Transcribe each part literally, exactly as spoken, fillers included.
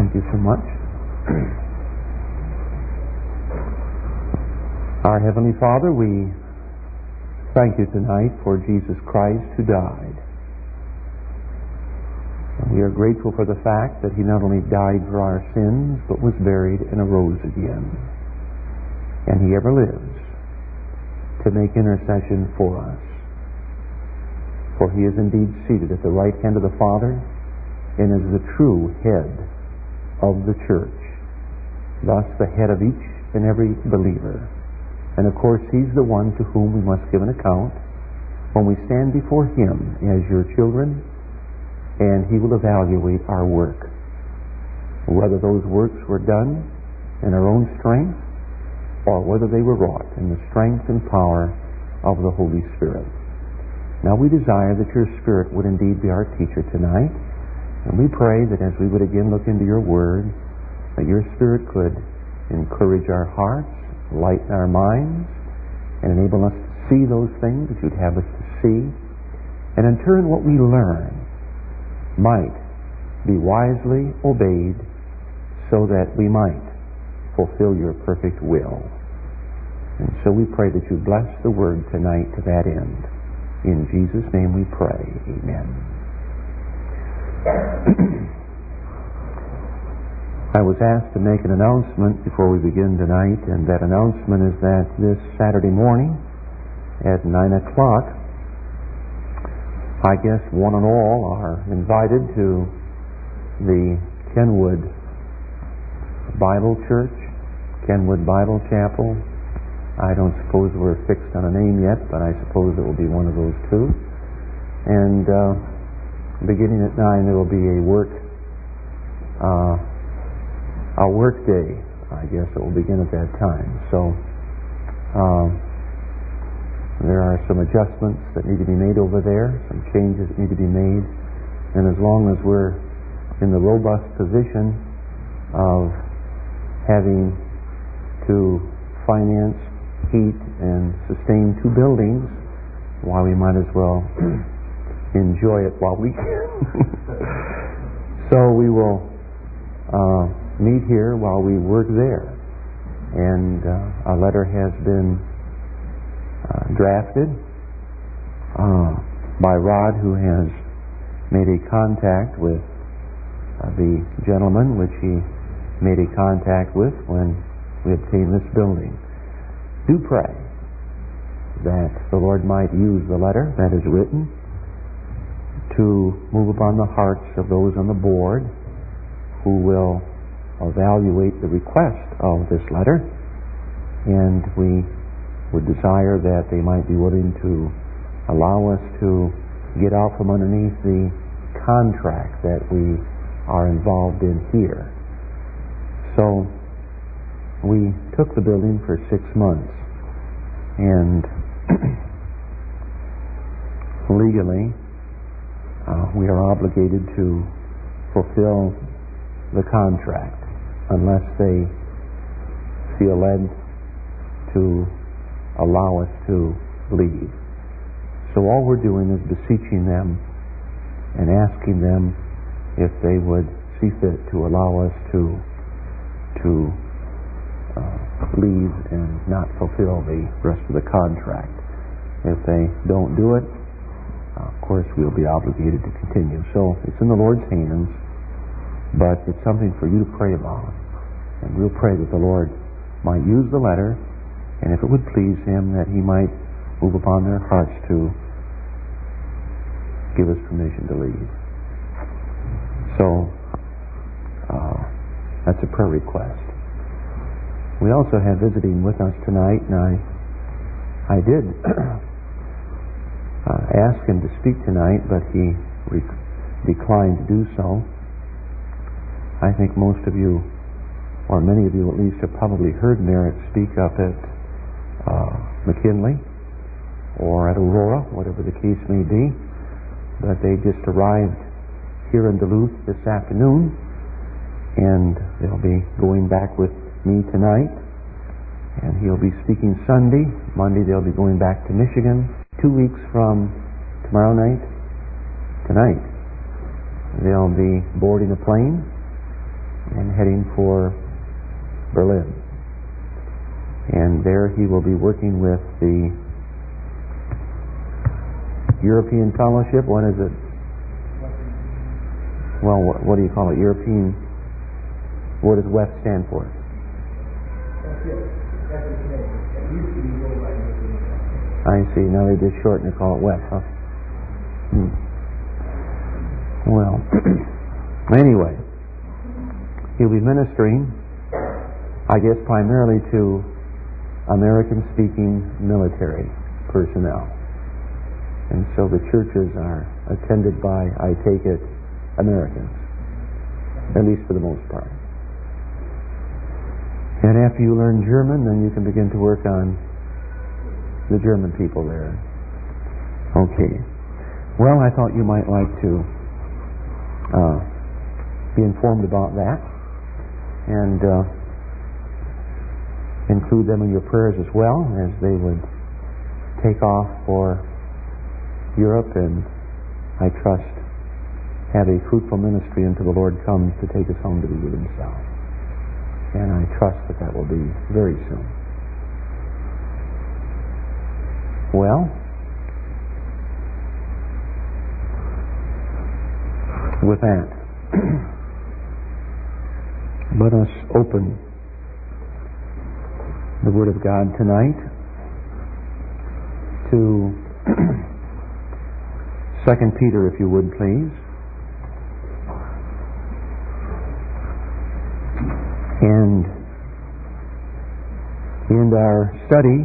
Thank you so much. Our Heavenly Father, we thank you tonight for Jesus Christ who died. We are grateful for the fact that He not only died for our sins, but was buried and arose again. And He ever lives to make intercession for us. For He is indeed seated at the right hand of the Father and is the true head of the church, thus the head of each and every believer. And of course, He's the one to whom we must give an account when we stand before Him as your children, and He will evaluate our work, whether those works were done in our own strength or whether they were wrought in the strength and power of the Holy Spirit. Now we desire that your Spirit would indeed be our teacher tonight, and we pray that as we would again look into your Word, that your Spirit could encourage our hearts, lighten our minds, and enable us to see those things that you'd have us to see, and in turn what we learn might be wisely obeyed so that we might fulfill your perfect will. And so we pray that you bless the Word tonight to that end. In Jesus' name we pray. Amen. I was asked to make an announcement before we begin tonight, and that announcement is that this Saturday morning at nine o'clock, I guess one and all are invited to the Kenwood Bible Church, Kenwood Bible Chapel. I don't suppose we're fixed on a name yet, but I suppose it will be one of those two. And uh, beginning at nine, there will be a work uh, a work day. I guess it will begin at that time. So uh, there are some adjustments that need to be made over there, some changes that need to be made, and as long as we're in the robust position of having to finance, heat, and sustain two buildings, why, we might as well enjoy it while we can. So we will uh, meet here while we work there. And uh, a letter has been uh, drafted uh, by Rod, who has made a contact with uh, the gentleman which he made a contact with when we obtained this building. Do pray that the Lord might use the letter that is written to move upon the hearts of those on the board who will evaluate the request of this letter, and we would desire that they might be willing to allow us to get out from underneath the contract that we are involved in here. So we took the building for six months, and legally uh, we are obligated to fulfill the contract unless they feel led to allow us to leave. So all we're doing is beseeching them and asking them if they would see fit to allow us to to uh, leave and not fulfill the rest of the contract. If they don't do it, uh, of course we'll be obligated to continue. So it's in the Lord's hands, but it's something for you to pray about. And we'll pray that the Lord might use the letter, and if it would please Him, that He might move upon their hearts to give us permission to leave. So uh, that's a prayer request. We also have visiting with us tonight, and I I did uh, ask him to speak tonight, but he re- declined to do so. I think most of you, or many of you at least, have probably heard Merritt speak up at uh, McKinley or at Aurora, whatever the case may be. But they just arrived here in Duluth this afternoon, and they'll be going back with me tonight, and he'll be speaking Sunday. Monday they'll be going back to Michigan. Two weeks from tomorrow night, tonight, they'll be boarding a plane and heading for Berlin. And there he will be working with the European Fellowship. What is it? Well, what, what do you call it? European. What does W E F stand for? I see. Now they just shorten it, call it W E F, huh? Hmm. Well, anyway, he'll be ministering, I guess, primarily to American-speaking military personnel. And so the churches are attended by, I take it, Americans, at least for the most part. And after you learn German, then you can begin to work on the German people there. Okay. Well, I thought you might like to uh, be informed about that and uh, include them in your prayers as well as they would take off for Europe, and I trust have a fruitful ministry until the Lord comes to take us home to be with Himself. And I trust that that will be very soon. Well, with that, let us open the Word of God tonight to Second Peter, if you would, please. And in our study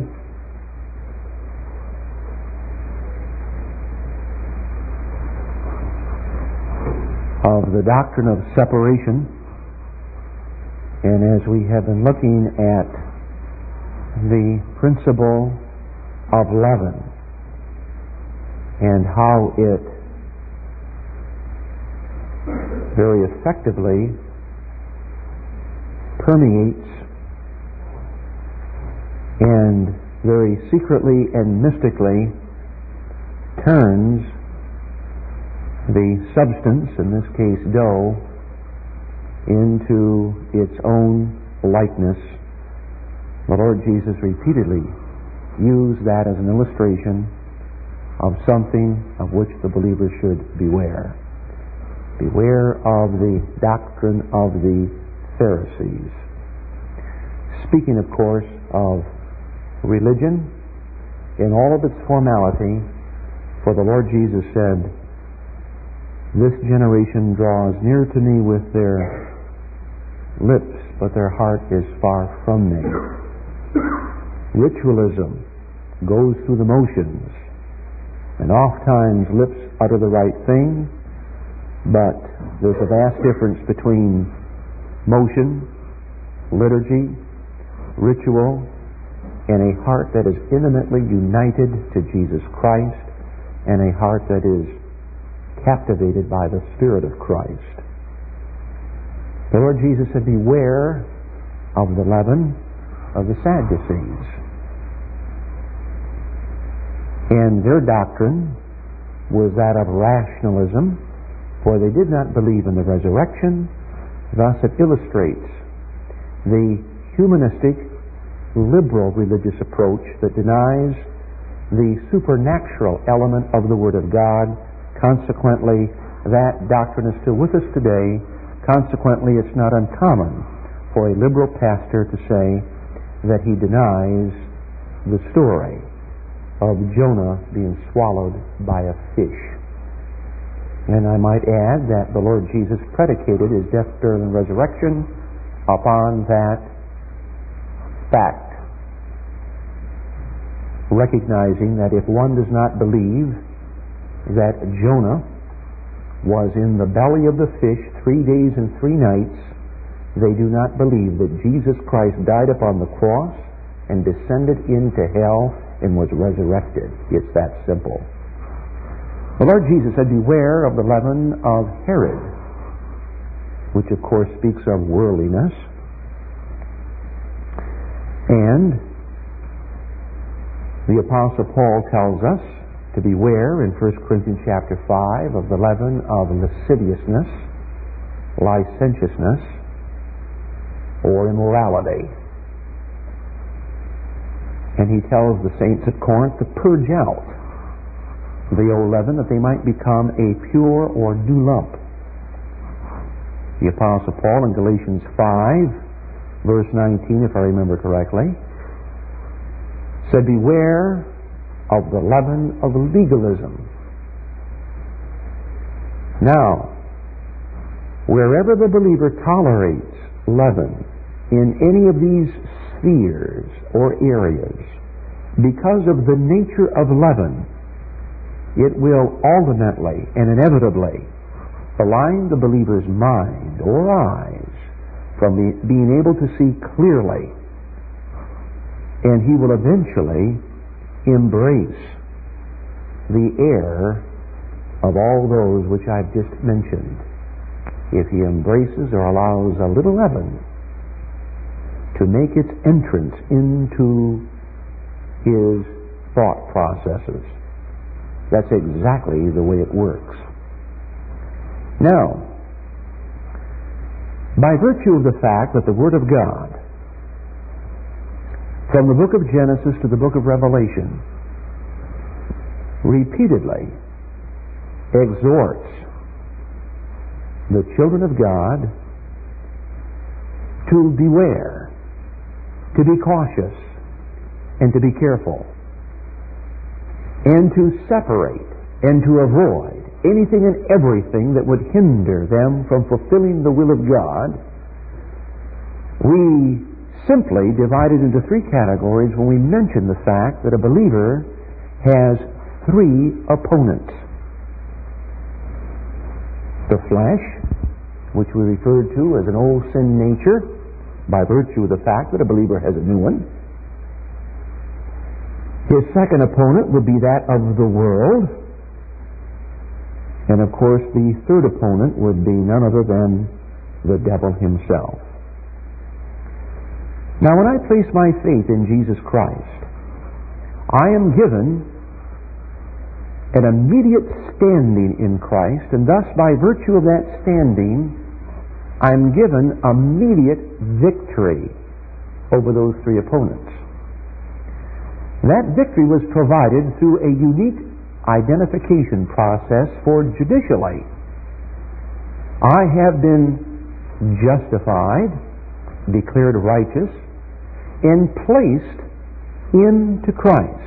of the doctrine of separation, and as we have been looking at the principle of leaven and how it very effectively permeates and very secretly and mystically turns the substance, in this case dough, into its own likeness. The Lord Jesus repeatedly used that as an illustration of something of which the believer should beware. Beware of the doctrine of the Pharisees. Speaking, of course, of religion in all of its formality, for the Lord Jesus said, "This generation draws near to me with their lips, but their heart is far from me." Ritualism goes through the motions, and oft times lips utter the right thing, but there's a vast difference between motion, liturgy, ritual, and a heart that is intimately united to Jesus Christ, and a heart that is captivated by the Spirit of Christ. The Lord Jesus said, beware of the leaven of the Sadducees. And their doctrine was that of rationalism, for they did not believe in the resurrection. Thus it illustrates the humanistic, liberal religious approach that denies the supernatural element of the Word of God. Consequently, that doctrine is still with us today. Consequently, it's not uncommon for a liberal pastor to say that he denies the story of Jonah being swallowed by a fish. And I might add that the Lord Jesus predicated His death, burial, and resurrection upon that fact, recognizing that if one does not believe that Jonah was in the belly of the fish three days and three nights, they do not believe that Jesus Christ died upon the cross and descended into hell and was resurrected. It's that simple. The Lord Jesus said, beware of the leaven of Herod, which of course speaks of worldliness. And the Apostle Paul tells us to beware in First Corinthians chapter five of the leaven of lasciviousness, licentiousness, or immorality. And he tells the saints at Corinth to purge out the old leaven that they might become a pure or new lump. The Apostle Paul in Galatians five, verse nineteen, if I remember correctly, said, beware of the leaven of legalism. Now, wherever the believer tolerates leaven in any of these spheres or areas, because of the nature of leaven, it will ultimately and inevitably blind the believer's mind or eyes from the, being able to see clearly, and he will eventually embrace the error of all those which I've just mentioned, if he embraces or allows a little leaven to make its entrance into his thought processes. That's exactly the way it works. Now, by virtue of the fact that the Word of God, from the book of Genesis to the book of Revelation, repeatedly exhorts the children of God to beware, to be cautious, and to be careful, and to separate and to avoid anything and everything that would hinder them from fulfilling the will of God, we simply divide it into three categories when we mention the fact that a believer has three opponents. The flesh, which we refer to as an old sin nature, by virtue of the fact that a believer has a new one. His second opponent would be that of the world. And of course, the third opponent would be none other than the devil himself. Now, when I place my faith in Jesus Christ, I am given an immediate standing in Christ, and thus, by virtue of that standing, I'm given immediate victory over those three opponents. That victory was provided through a unique identification process, for judicially I have been justified, declared righteous, and placed into Christ.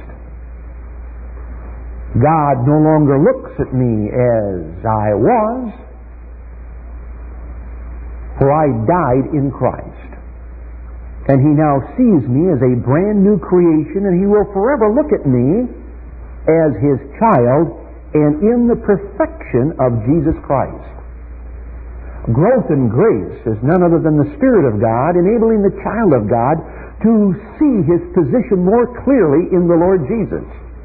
God no longer looks at me as I was, for I died in Christ. And He now sees me as a brand new creation, and He will forever look at me as His child and in the perfection of Jesus Christ. Growth in grace is none other than the Spirit of God enabling the child of God to see his position more clearly in the Lord Jesus.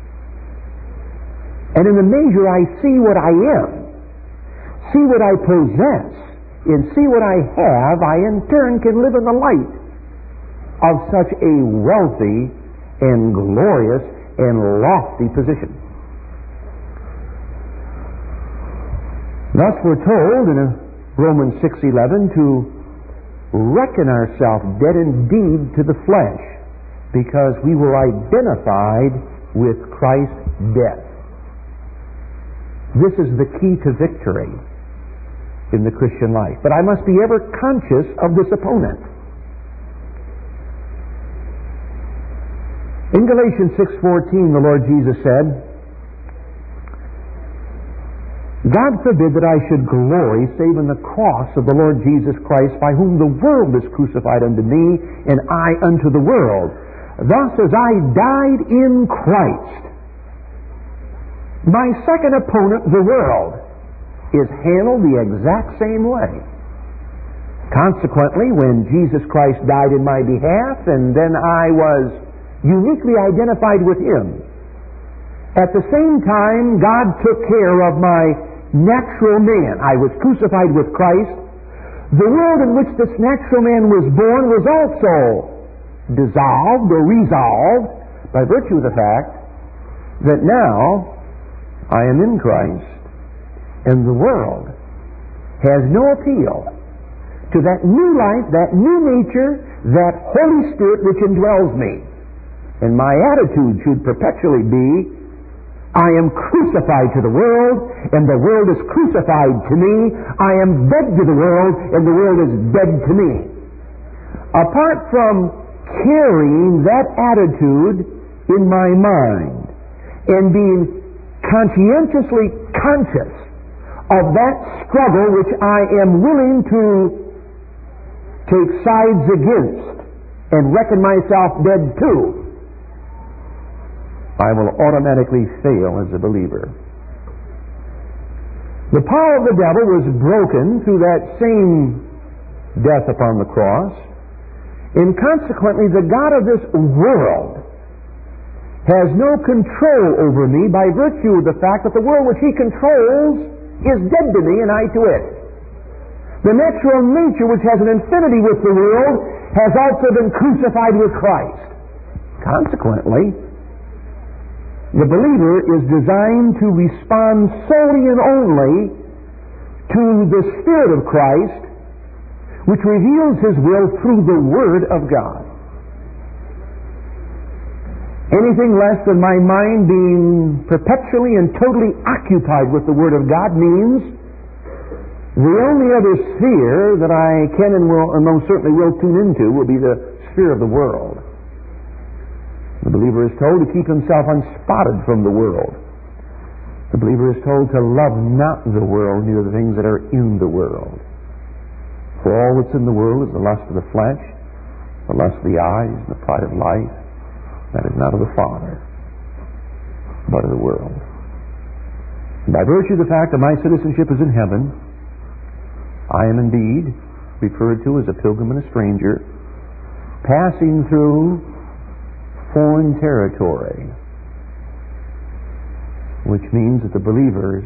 And in the measure I see what I am, see what I possess, and see what I have, I in turn can live in the light of such a wealthy and glorious and lofty position. Thus we're told in Romans six eleven to reckon ourselves dead indeed to the flesh, because we were identified with Christ's death. This is the key to victory in the Christian life. But I must be ever conscious of this opponent. In Galatians six fourteen, the Lord Jesus said, God forbid that I should glory save in the cross of the Lord Jesus Christ, by whom the world is crucified unto me, and I unto the world. Thus as I died in Christ, my second opponent, the world, is handled the exact same way. Consequently, when Jesus Christ died in my behalf, and then I was uniquely identified with Him, at the same time, God took care of my natural man. I was crucified with Christ. The world in which this natural man was born was also dissolved or resolved by virtue of the fact that now I am in Christ, and the world has no appeal to that new life, that new nature, that Holy Spirit which indwells me. And my attitude should perpetually be, I am crucified to the world, and the world is crucified to me. I am dead to the world, and the world is dead to me. Apart from carrying that attitude in my mind and being conscientiously conscious of that struggle which I am willing to take sides against and reckon myself dead to, I will automatically fail as a believer. The power of the devil was broken through that same death upon the cross, and consequently the God of this world has no control over me by virtue of the fact that the world which he controls is dead to me and I to it. The natural nature which has an infinity with the world has also been crucified with Christ. Consequently, the believer is designed to respond solely and only to the Spirit of Christ, which reveals His will through the Word of God. Anything less than my mind being perpetually and totally occupied with the Word of God means the only other sphere that I can and will, and most certainly will tune into will be the sphere of the world. The believer is told to keep himself unspotted from the world. The believer is told to love not the world, neither the things that are in the world. For all that's in the world is the lust of the flesh, the lust of the eyes, and the pride of life. That is not of the Father, but of the world. And by virtue of the fact that my citizenship is in heaven, I am indeed referred to as a pilgrim and a stranger, passing through foreign territory, which means that the believer's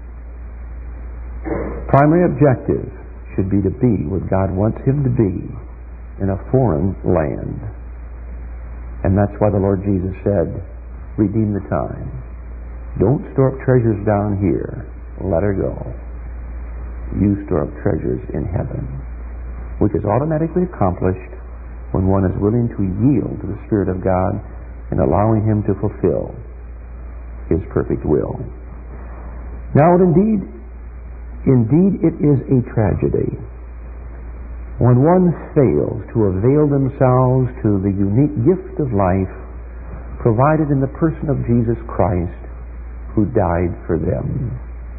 primary objective should be to be what God wants him to be in a foreign land. And that's why the Lord Jesus said, redeem the time. Don't store up treasures down here. Let her go. You store up treasures in heaven, which is automatically accomplished when one is willing to yield to the Spirit of God and allowing Him to fulfill His perfect will. Now, indeed, indeed it is a tragedy when one fails to avail themselves to the unique gift of life provided in the person of Jesus Christ, who died for them.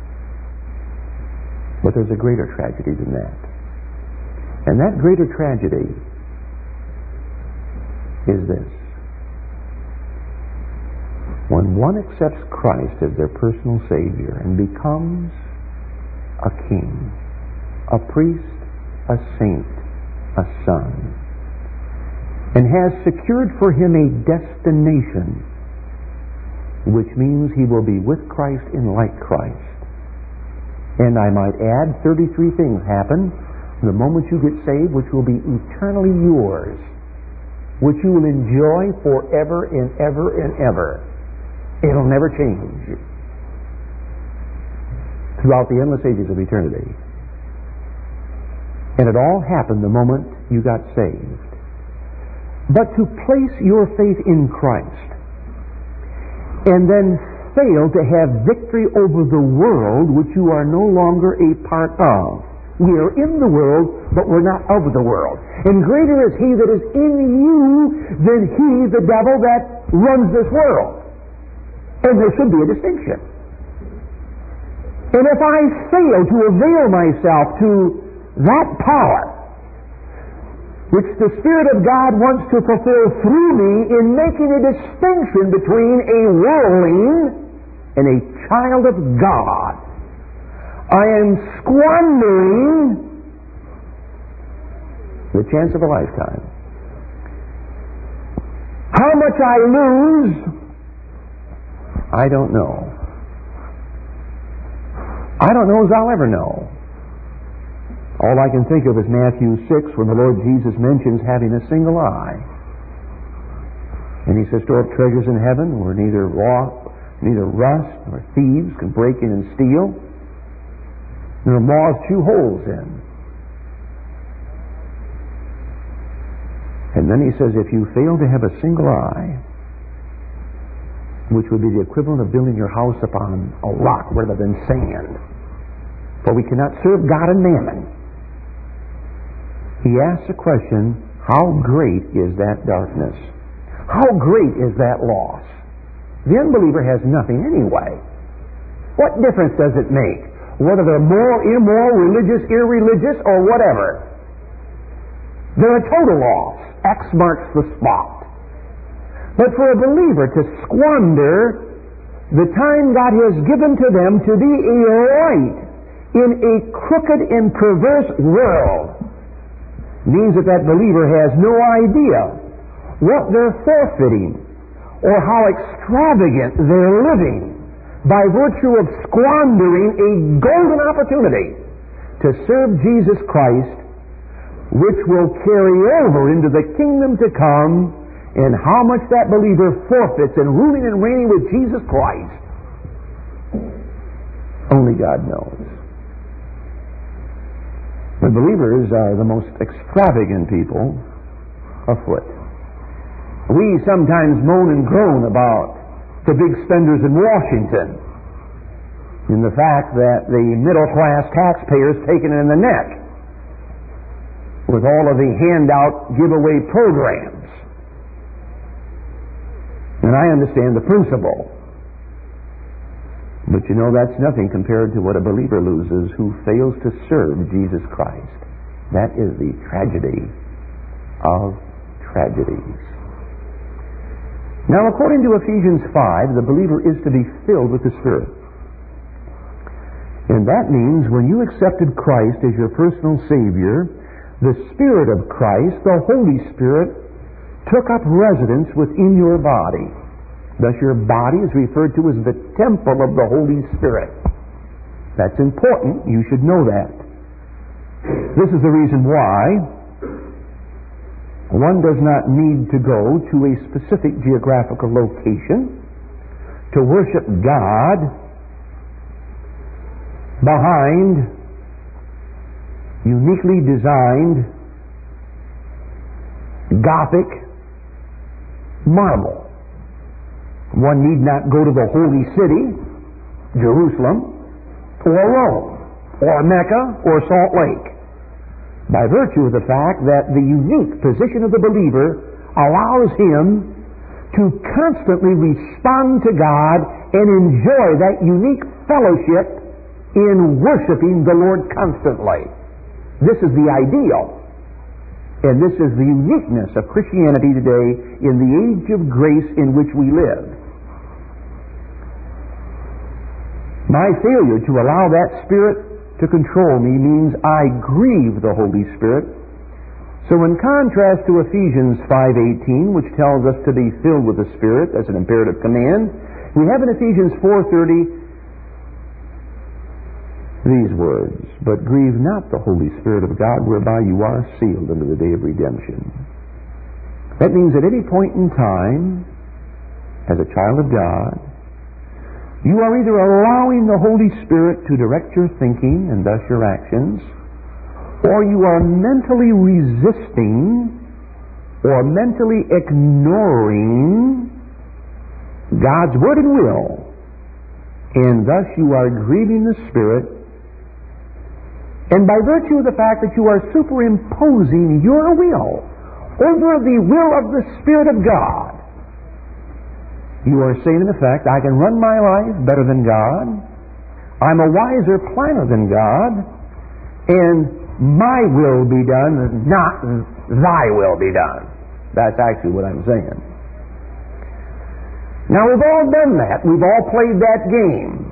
But there's a greater tragedy than that. And that greater tragedy is this. When one accepts Christ as their personal Savior and becomes a king, a priest, a saint, a son, and has secured for him a destination, which means he will be with Christ and like Christ. And I might add, thirty-three things happen the moment you get saved, which will be eternally yours, which you will enjoy forever and ever and ever. It'll never change throughout the endless ages of eternity. And it all happened the moment you got saved. But to place your faith in Christ and then fail to have victory over the world which you are no longer a part of. We are in the world, but we're not of the world. And greater is He that is in you than he, the devil, that runs this world. And there should be a distinction. And if I fail to avail myself to that power which the Spirit of God wants to fulfill through me in making a distinction between a worldling and a child of God, I am squandering the chance of a lifetime. How much I lose, I don't know. I don't know as I'll ever know. All I can think of is Matthew six, when the Lord Jesus mentions having a single eye. And He says, store up treasures in heaven where neither raw, neither rust nor thieves can break in and steal, nor moths chew holes in. And then he says, if you fail to have a single eye, which would be the equivalent of building your house upon a rock rather than sand, for we cannot serve God and mammon, he asks the question, how great is that darkness? How great is that loss? The unbeliever has nothing anyway. What difference does it make? Whether they're moral, immoral, religious, irreligious, or whatever. They're a total loss. X marks the spot. But for a believer to squander the time God has given to them to be a light in a crooked and perverse world means that that believer has no idea what they're forfeiting or how extravagant they're living by virtue of squandering a golden opportunity to serve Jesus Christ, which will carry over into the kingdom to come, and how much that believer forfeits in ruling and reigning with Jesus Christ. Only God knows. The believers are the most extravagant people afoot. We sometimes moan and groan about the big spenders in Washington, in the fact that the middle-class taxpayers taking it in the neck with all of the handout giveaway programs. And I understand the principle. But you know, that's nothing compared to what a believer loses who fails to serve Jesus Christ. That is the tragedy of tragedies. Now, according to Ephesians five, the believer is to be filled with the Spirit. And that means when you accepted Christ as your personal Savior, the Spirit of Christ, the Holy Spirit, took up residence within your body. Thus your body is referred to as the temple of the Holy Spirit. That's important. You should know that. This is the reason why one does not need to go to a specific geographical location to worship God behind uniquely designed Gothic marble. One need not go to the holy city, Jerusalem, or Rome, or Mecca, or Salt Lake, by virtue of the fact that the unique position of the believer allows him to constantly respond to God and enjoy that unique fellowship in worshiping the Lord constantly. This is the ideal. And this is the uniqueness of Christianity today in the age of grace in which we live. My failure to allow that Spirit to control me means I grieve the Holy Spirit. So in contrast to Ephesians five eighteen, which tells us to be filled with the Spirit as an imperative command, we have in Ephesians four thirty these words, but grieve not the Holy Spirit of God, whereby you are sealed unto the day of redemption. That means at any point in time, as a child of God, you are either allowing the Holy Spirit to direct your thinking and thus your actions, or you are mentally resisting or mentally ignoring God's Word and will, and thus you are grieving the Spirit. And by virtue of the fact that you are superimposing your will over the will of the Spirit of God, you are saying, in effect, I can run my life better than God, I'm a wiser planner than God, and my will be done, not thy will be done. That's actually what I'm saying. Now, we've all done that. We've all played that game.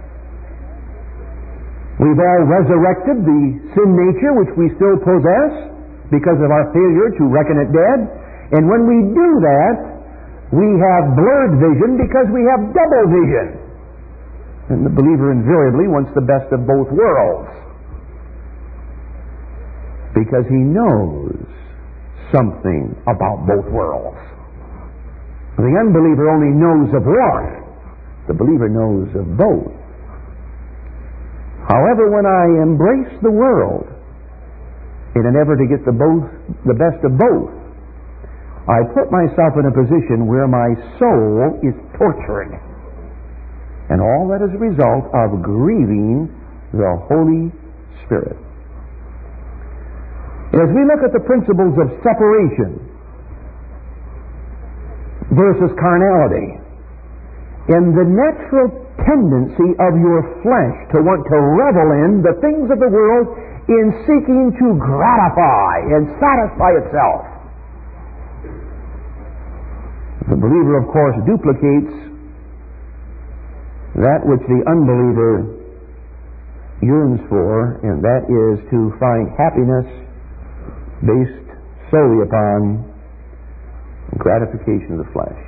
We've all resurrected the sin nature which we still possess because of our failure to reckon it dead. And when we do that, we have blurred vision because we have double vision. And the believer invariably wants the best of both worlds, because he knows something about both worlds. The unbeliever only knows of one. The believer knows of both. However, when I embrace the world in an effort to get the both, the best of both, I put myself in a position where my soul is tortured. And all that is a result of grieving the Holy Spirit. As we look at the principles of separation versus carnality, in the natural tendency of your flesh to want to revel in the things of the world in seeking to gratify and satisfy itself. The believer, of course, duplicates that which the unbeliever yearns for, and that is to find happiness based solely upon gratification of the flesh.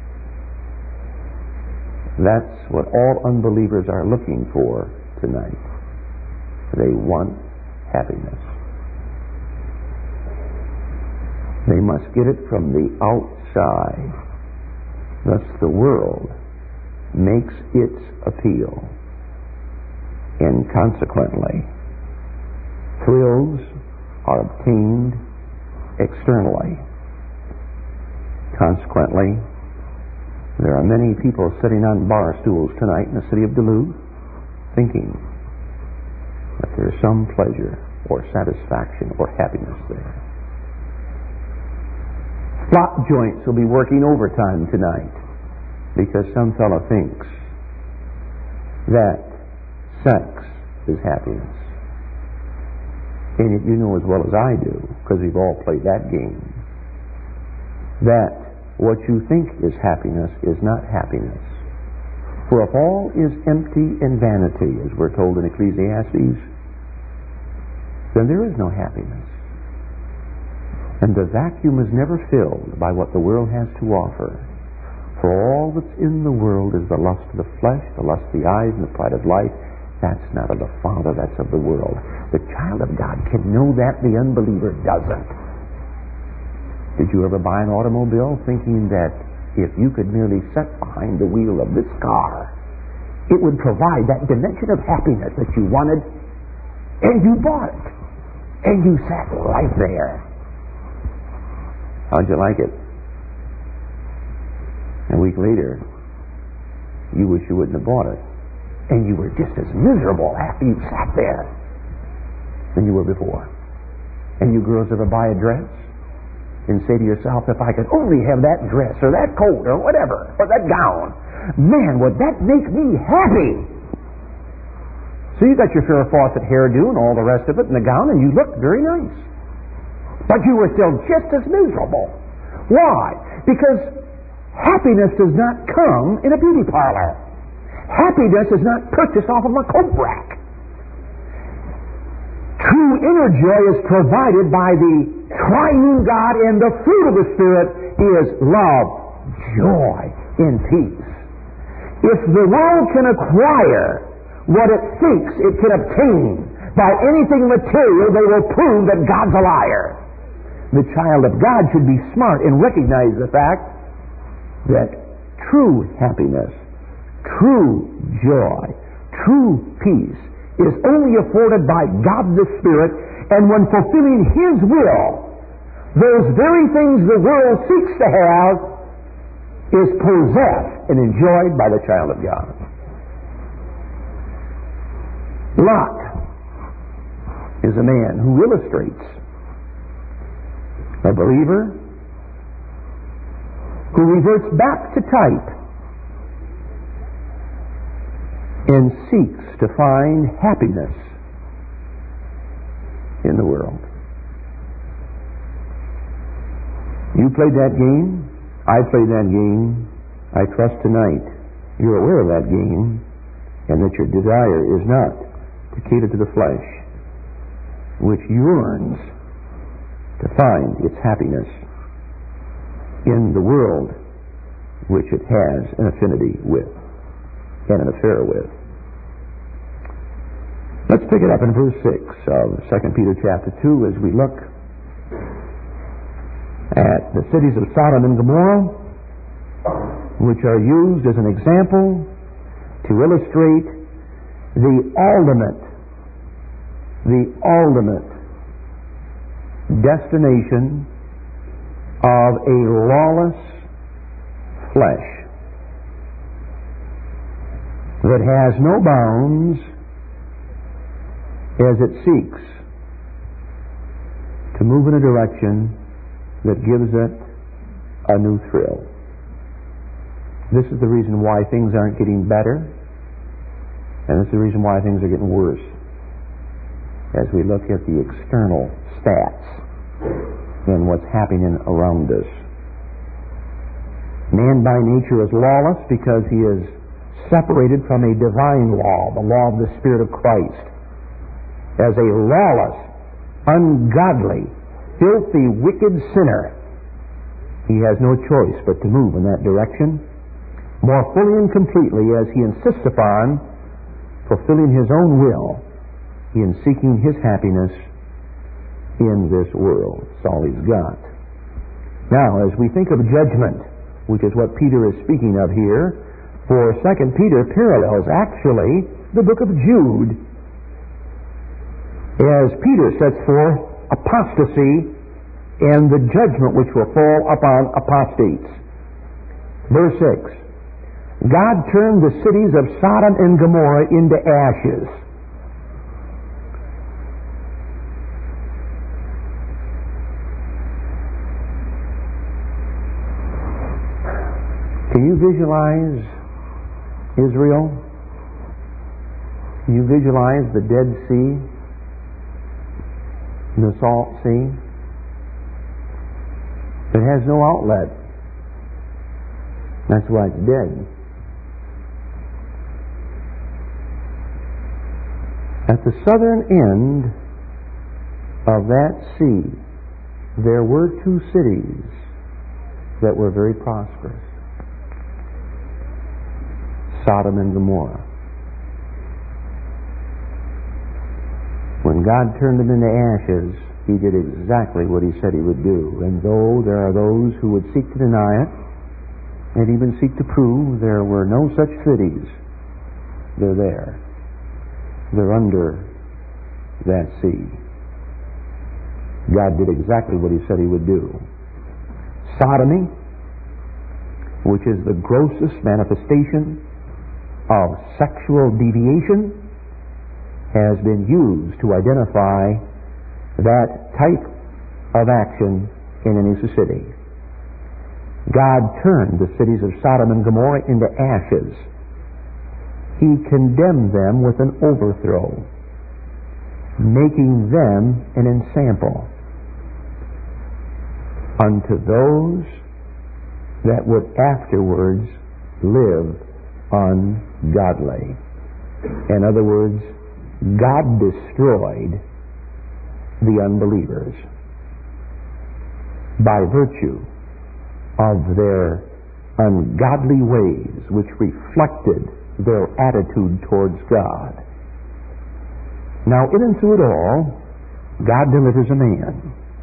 That's what all unbelievers are looking for tonight. They want happiness. They must get it from the outside. Thus the world makes its appeal. And consequently, thrills are obtained externally. Consequently, there are many people sitting on bar stools tonight in the city of Duluth thinking that there is some pleasure or satisfaction or happiness there. Slot joints will be working overtime tonight because some fellow thinks that sex is happiness. And yet you know as well as I do, because we've all played that game, that what you think is happiness is not happiness. For if all is empty and vanity, as we're told in Ecclesiastes, then there is no happiness. And the vacuum is never filled by what the world has to offer. For all that's in the world is the lust of the flesh, the lust of the eyes, and the pride of life. That's not of the Father, that's of the world. The child of God can know that, the unbeliever doesn't. Did you ever buy an automobile thinking that if you could merely sit behind the wheel of this car, it would provide that dimension of happiness that you wanted, and you bought it, and you sat right there? How'd you like it? A week later, you wish you wouldn't have bought it, and you were just as miserable after you sat there than you were before. And you girls ever buy a dress and say to yourself, if I could only have that dress or that coat or whatever, or that gown, man, would that make me happy? So you got your Farrah Fawcett hairdo and all the rest of it and the gown, and you looked very nice. But you were still just as miserable. Why? Because happiness does not come in a beauty parlor. Happiness is not purchased off of a coat rack. True inner joy is provided by the triune God, and the fruit of the Spirit is love, joy, and peace. If the world can acquire what it thinks it can obtain by anything material, they will prove that God's a liar. The child of God should be smart and recognize the fact that true happiness, true joy, true peace is only afforded by God the Spirit, and when fulfilling His will, those very things the world seeks to have is possessed and enjoyed by the child of God. Lot is a man who illustrates a believer who reverts back to type and seeks to find happiness in the world. You played that game. I played that game. I trust tonight you're aware of that game, and that your desire is not to cater to the flesh, which yearns to find its happiness in the world which it has an affinity with and an affair with. Let's pick it up in verse six of Second Peter chapter two as we look at the cities of Sodom and Gomorrah, which are used as an example to illustrate the ultimate, the ultimate destination of a lawless flesh that has no bounds as it seeks to move in a direction that gives it a new thrill. This is the reason why things aren't getting better, and this is the reason why things are getting worse as we look at the external stats and what's happening around us. Man by nature is lawless because he is separated from a divine law, the law of the Spirit of Christ. As a lawless, ungodly, filthy, wicked sinner, he has no choice but to move in that direction more fully and completely as he insists upon fulfilling his own will in seeking his happiness in this world. It's all he's got. Now, as we think of judgment, which is what Peter is speaking of here, for Second Peter parallels actually the book of Jude, as Peter sets forth apostasy and the judgment which will fall upon apostates. Verse six, God turned the cities of Sodom and Gomorrah into ashes. Can you visualize Israel? Can you visualize the Dead Sea, the Salt Sea? It has no outlet. That's why it's dead. At the southern end of that sea, there were two cities that were very prosperous. Sodom and Gomorrah. When God turned them into ashes, he did exactly what he said he would do. And though there are those who would seek to deny it, and even seek to prove there were no such cities, they're there. They're under that sea. God did exactly what he said he would do. Sodomy, which is the grossest manifestation of sexual deviation, has been used to identify that type of action in any society. God turned the cities of Sodom and Gomorrah into ashes. He condemned them with an overthrow, making them an ensample unto those that would afterwards live ungodly. In other words, God destroyed the unbelievers by virtue of their ungodly ways, which reflected their attitude towards God. Now, in and through it all, God delivers a man.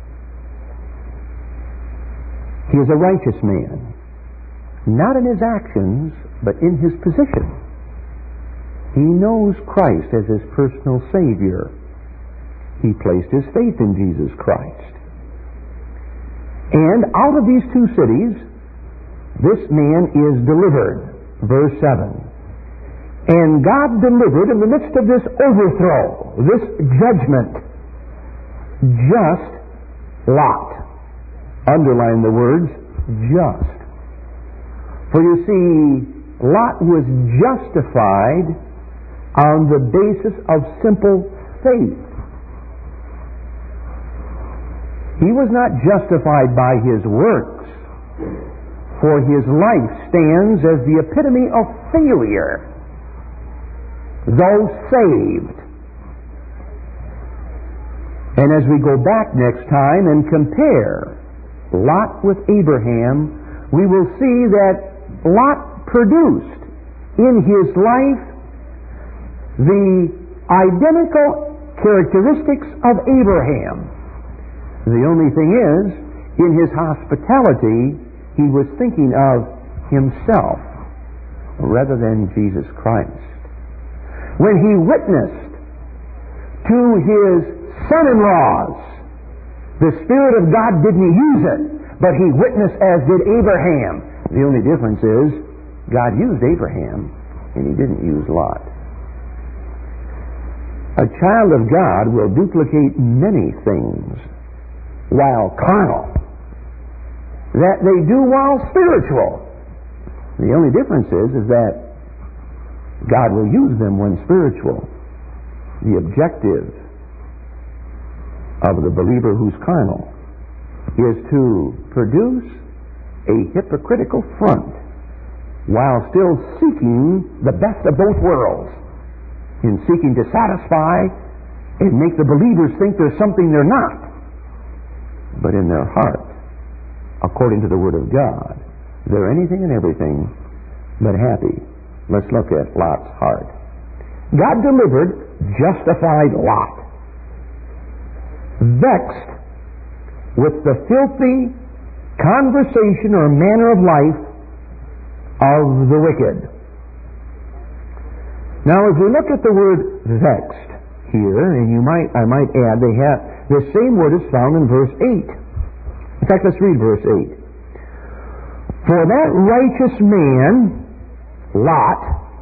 He is a righteous man, not in his actions, but in his position. He knows Christ as his personal Savior. He placed his faith in Jesus Christ. And out of these two cities, this man is delivered. Verse seven. And God delivered in the midst of this overthrow, this judgment, just Lot. Underline the words, just. For you see, Lot was justified on the basis of simple faith. He was not justified by his works, for his life stands as the epitome of failure, though saved. And as we go back next time and compare Lot with Abraham, we will see that Lot produced in his life the identical characteristics of Abraham. The only thing is, in his hospitality, he was thinking of himself rather than Jesus Christ. When he witnessed to his son-in-laws, the Spirit of God didn't use it, but he witnessed as did Abraham. The only difference is God used Abraham and he didn't use Lot. A child of God will duplicate many things while carnal that they do while spiritual. The only difference is, is that God will use them when spiritual. The objective of the believer who's carnal is to produce a hypocritical front while still seeking the best of both worlds, in seeking to satisfy and make the believers think there's something they're not. But in their heart, according to the Word of God, they're anything and everything but happy. Let's look at Lot's heart. God delivered justified Lot, vexed with the filthy conversation or manner of life of the wicked. Now, as we look at the word vexed here, and you might, I might add, they have the same word is found in verse eight. In fact, let's read verse eight. For that righteous man, Lot,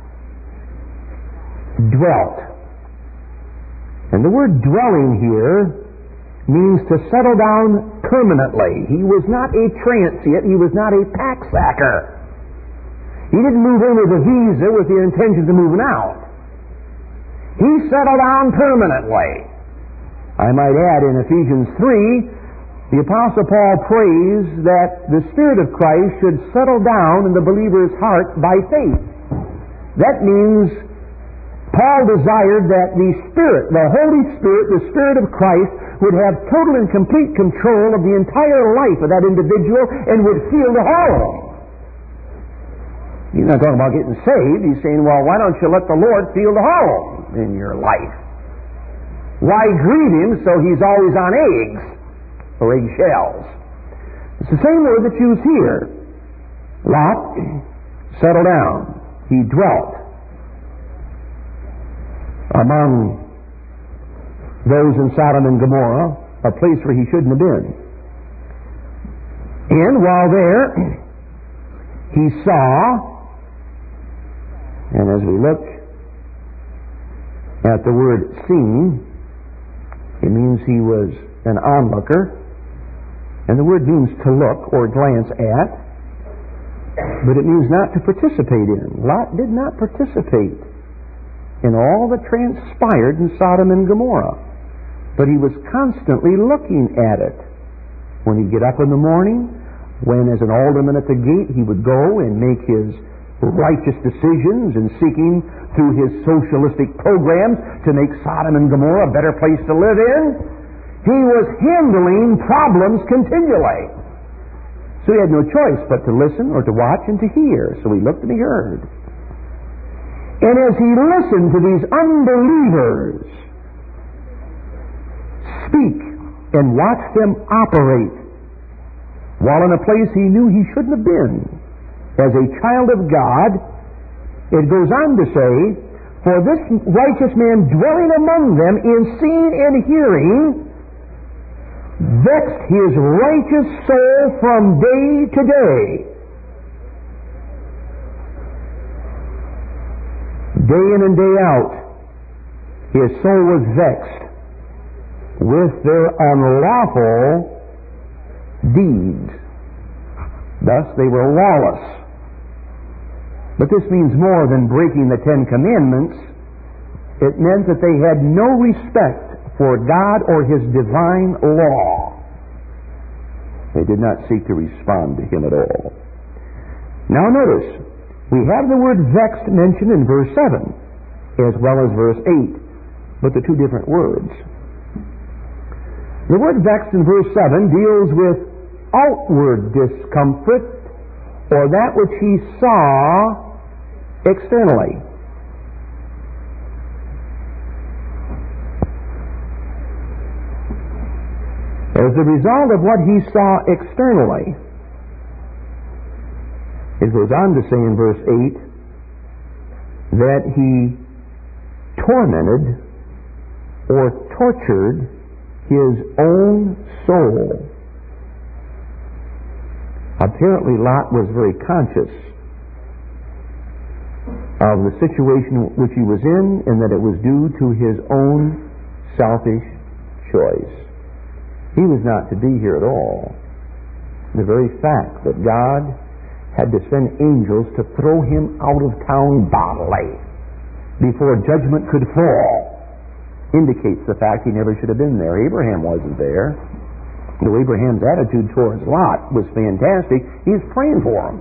dwelt. And the word dwelling here means to settle down permanently. He was not a transient. He was not a packsacker. He didn't move in with a visa with the intention of moving out. He settled down permanently. I might add in Ephesians three, the Apostle Paul prays that the Spirit of Christ should settle down in the believer's heart by faith. That means Paul desired that the Spirit, the Holy Spirit, the Spirit of Christ, would have total and complete control of the entire life of that individual and would feel the home. He's not talking about getting saved. He's saying, well, why don't you let the Lord feel the home in your life? Why greet Him so He's always on eggs or eggshells? It's the same word that's used here. Lot settled down. He dwelt among those in Sodom and Gomorrah, a place where he shouldn't have been. And while there, he saw, and as we look at the word seen, it means he was an onlooker, and the word means to look or glance at, but it means not to participate in. Lot did not participate in all that transpired in Sodom and Gomorrah, but he was constantly looking at it. When he'd get up in the morning, when as an alderman at the gate he would go and make his righteous decisions and seeking through his socialistic programs to make Sodom and Gomorrah a better place to live in, he was handling problems continually. So he had no choice but to listen or to watch and to hear. So he looked and he heard. And as he listened to these unbelievers speak and watched them operate while in a place he knew he shouldn't have been, as a child of God, it goes on to say, for this righteous man dwelling among them in seeing and hearing vexed his righteous soul from day to day. Day in and day out, his soul was vexed with their unlawful deeds. Thus they were lawless. But this means more than breaking the Ten Commandments. It meant that they had no respect for God or His divine law. They did not seek to respond to Him at all. Now notice, we have the word vexed mentioned in verse seven, as well as verse eight, but the two different words. The word vexed in verse seven deals with outward discomfort, or that which he saw externally. As a result of what he saw externally, it goes on to say in verse eight that he tormented or tortured his own soul. Apparently Lot was very conscious of the situation which he was in, and that it was due to his own selfish choice. He was not to be here at all. The very fact that God had to send angels to throw him out of town bodily before judgment could fall indicates the fact he never should have been there. Abraham wasn't there. Though Abraham's attitude towards Lot was fantastic, he was praying for him,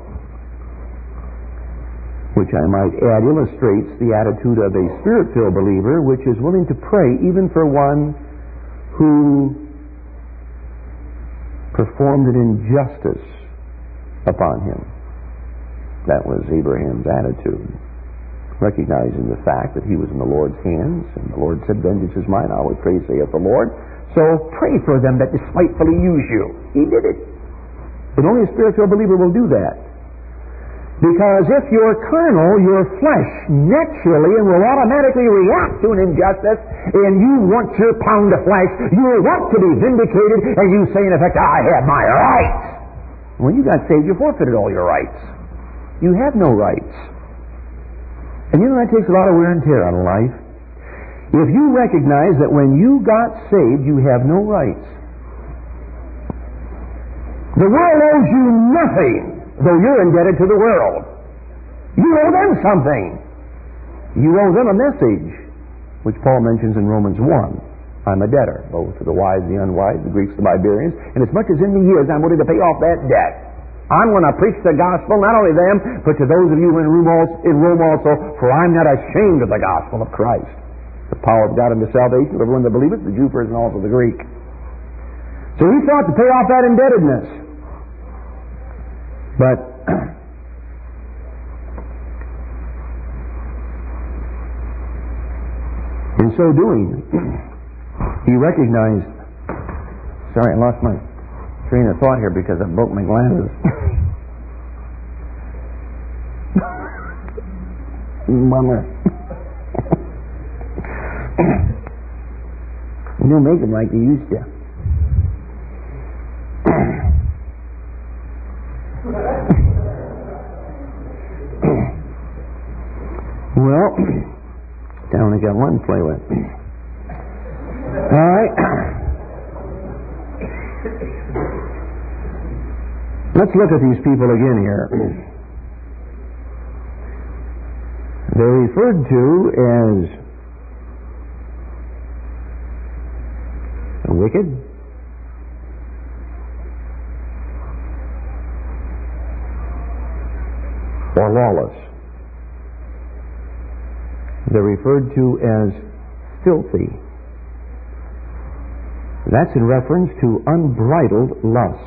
which I might add illustrates the attitude of a Spirit-filled believer, which is willing to pray even for one who performed an injustice upon him. That was Abraham's attitude, recognizing the fact that he was in the Lord's hands, and the Lord said, "Vengeance is mine, I will pray, saith the Lord." So pray for them that despitefully use you. He did it. But only a Spirit-filled believer will do that. Because if you're carnal, your flesh naturally and will automatically react to an injustice, and you want your pound of flesh, you want to be vindicated, and you say in effect, "I have my rights." When you got saved, you forfeited all your rights. You have no rights. And you know that takes a lot of wear and tear on life. If you recognize that when you got saved, you have no rights. The world owes you nothing, though you're indebted to the world. You owe them something. You owe them a message, which Paul mentions in Romans one. I'm a debtor, both to the wise, the unwise, the Greeks, the barbarians, and as much as in me is, I'm willing to pay off that debt. I'm going to preach the gospel, not only them, but to those of you in Rome also, for I'm not ashamed of the gospel of Christ. The power of God unto salvation of everyone that believeth, the Jew first and also the Greek. So he thought to pay off that indebtedness. But in so doing, he recognized, sorry, I lost my train of thought here because I broke my glasses. Bummer. You don't make them like you used to. Well, I only got one to play with. All right. Let's look at these people again here. They're referred to as wicked, or lawless. They're referred to as filthy. That's in reference to unbridled lust,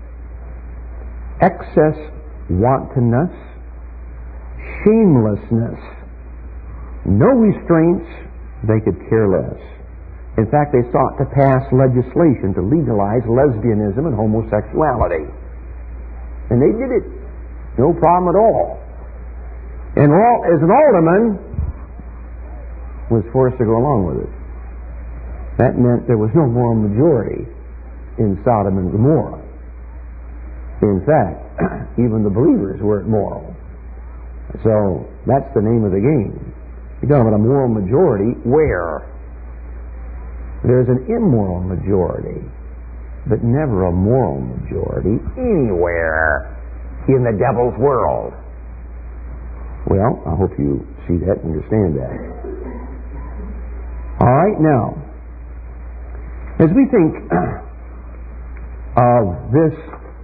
excess wantonness, shamelessness, no restraints, they could care less. In fact, they sought to pass legislation to legalize lesbianism and homosexuality. And they did it. No problem at all. And all, as an alderman, was forced to go along with it. That meant there was no moral majority in Sodom and Gomorrah. In fact, even the believers weren't moral. So that's the name of the game. You're talking about a moral majority where? There's an immoral majority, but never a moral majority anywhere in the devil's world. Well, I hope you see that and understand that. All right, now, as we think of this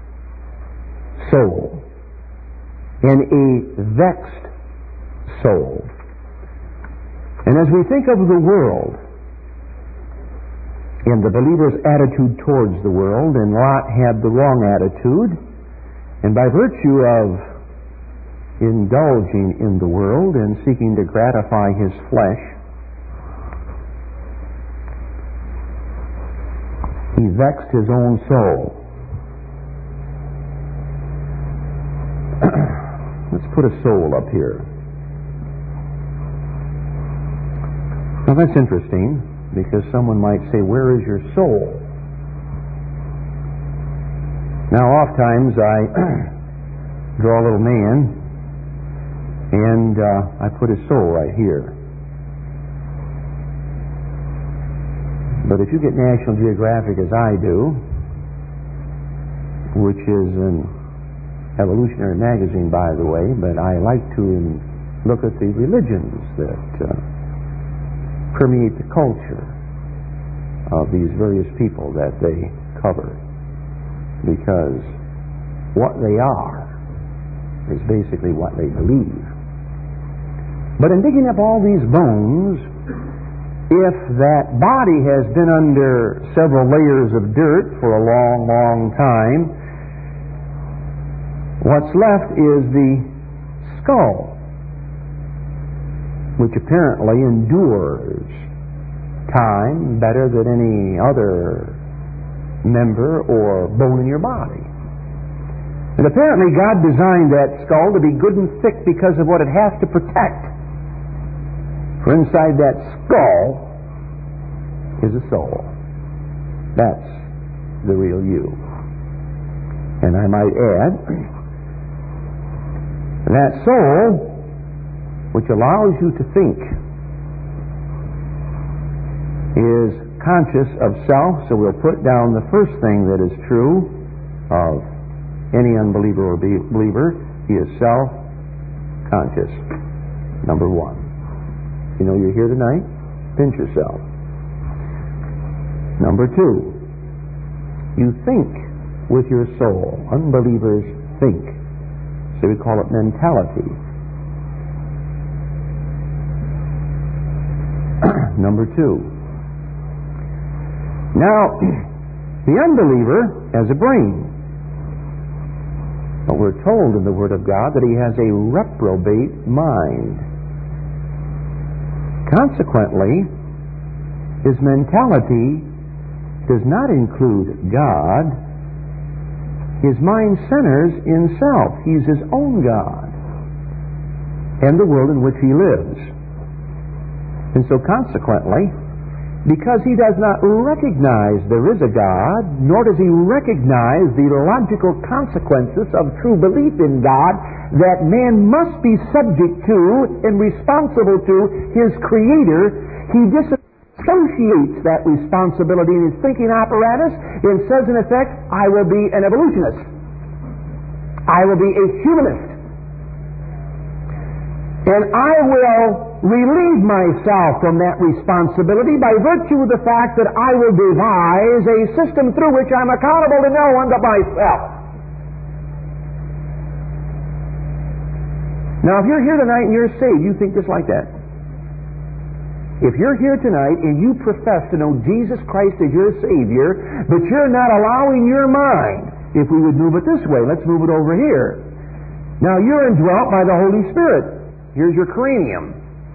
soul and a vexed soul, and as we think of the world and the believer's attitude towards the world, and Lot had the wrong attitude, and by virtue of indulging in the world and seeking to gratify his flesh, he vexed his own soul. Let's put a soul up here. Now that's interesting, because someone might say, where is your soul? Now, oft times I draw a little man, and uh, I put his soul right here. But if you get National Geographic as I do, which is an evolutionary magazine, by the way, but I like to look at the religions that uh, permeate the culture of these various people that they cover, because what they are is basically what they believe. But in digging up all these bones, if that body has been under several layers of dirt for a long, long time, what's left is the skull, which apparently endures time better than any other member or bone in your body. And apparently God designed that skull to be good and thick because of what it has to protect. For inside that skull is a soul. That's the real you. And I might add, that soul, which allows you to think, is conscious of self. So we'll put down the first thing that is true of any unbeliever or believer. He is self-conscious. Number one. You know you're here tonight? Pinch yourself. Number two, you think with your soul. Unbelievers think. So we call it mentality. Number two. Now, the unbeliever has a brain. But we're told in the Word of God that he has a reprobate mind. Consequently, his mentality does not include God. His mind centers in self. He's his own God and the world in which he lives. And so consequently, because he does not recognize there is a God, nor does he recognize the logical consequences of true belief in God that man must be subject to and responsible to his Creator, he disassociates that responsibility in his thinking apparatus and says, in effect, I will be an evolutionist. I will be a humanist. And I will relieve myself from that responsibility by virtue of the fact that I will devise a system through which I'm accountable to no one but myself. Now, if you're here tonight and you're saved, you think just like that. If you're here tonight and you profess to know Jesus Christ as your Savior, but you're not allowing your mind, if we would move it this way, let's move it over here. Now, you're indwelt by the Holy Spirit. Here's your cranium.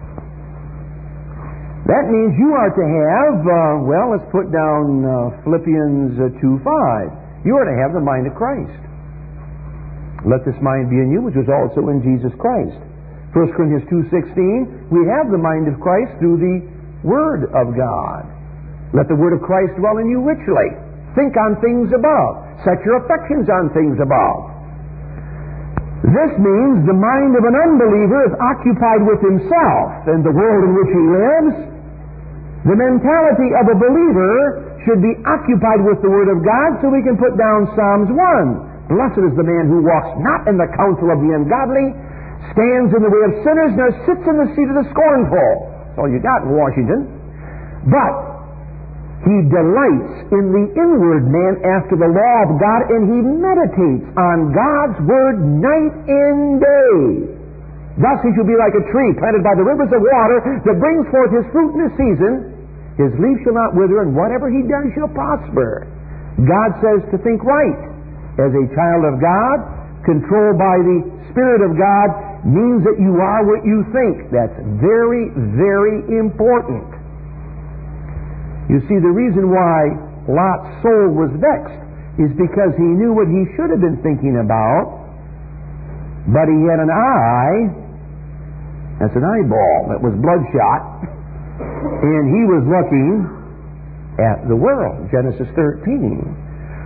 That means you are to have, uh, well, let's put down uh, Philippians uh, two five. You are to have the mind of Christ. Let this mind be in you, which was also in Jesus Christ. First Corinthians two sixteen, we have the mind of Christ through the Word of God. Let the Word of Christ dwell in you richly. Think on things above. Set your affections on things above. This means the mind of an unbeliever is occupied with himself and the world in which he lives. The mentality of a believer should be occupied with the Word of God, so we can put down Psalms one. Blessed is the man who walks not in the counsel of the ungodly, stands in the way of sinners, nor sits in the seat of the scornful. That's all you got in Washington. But he delights in the inward man after the law of God, and he meditates on God's Word night and day. Thus he shall be like a tree planted by the rivers of water that brings forth his fruit in his season. His leaf shall not wither, and whatever he does shall prosper. God says to think right. As a child of God, controlled by the Spirit of God, means that you are what you think. That's very, very important. You see, the reason why Lot's soul was vexed is because he knew what he should have been thinking about, but he had an eye, that's an eyeball, that was bloodshot, and he was looking at the world. Genesis thirteen.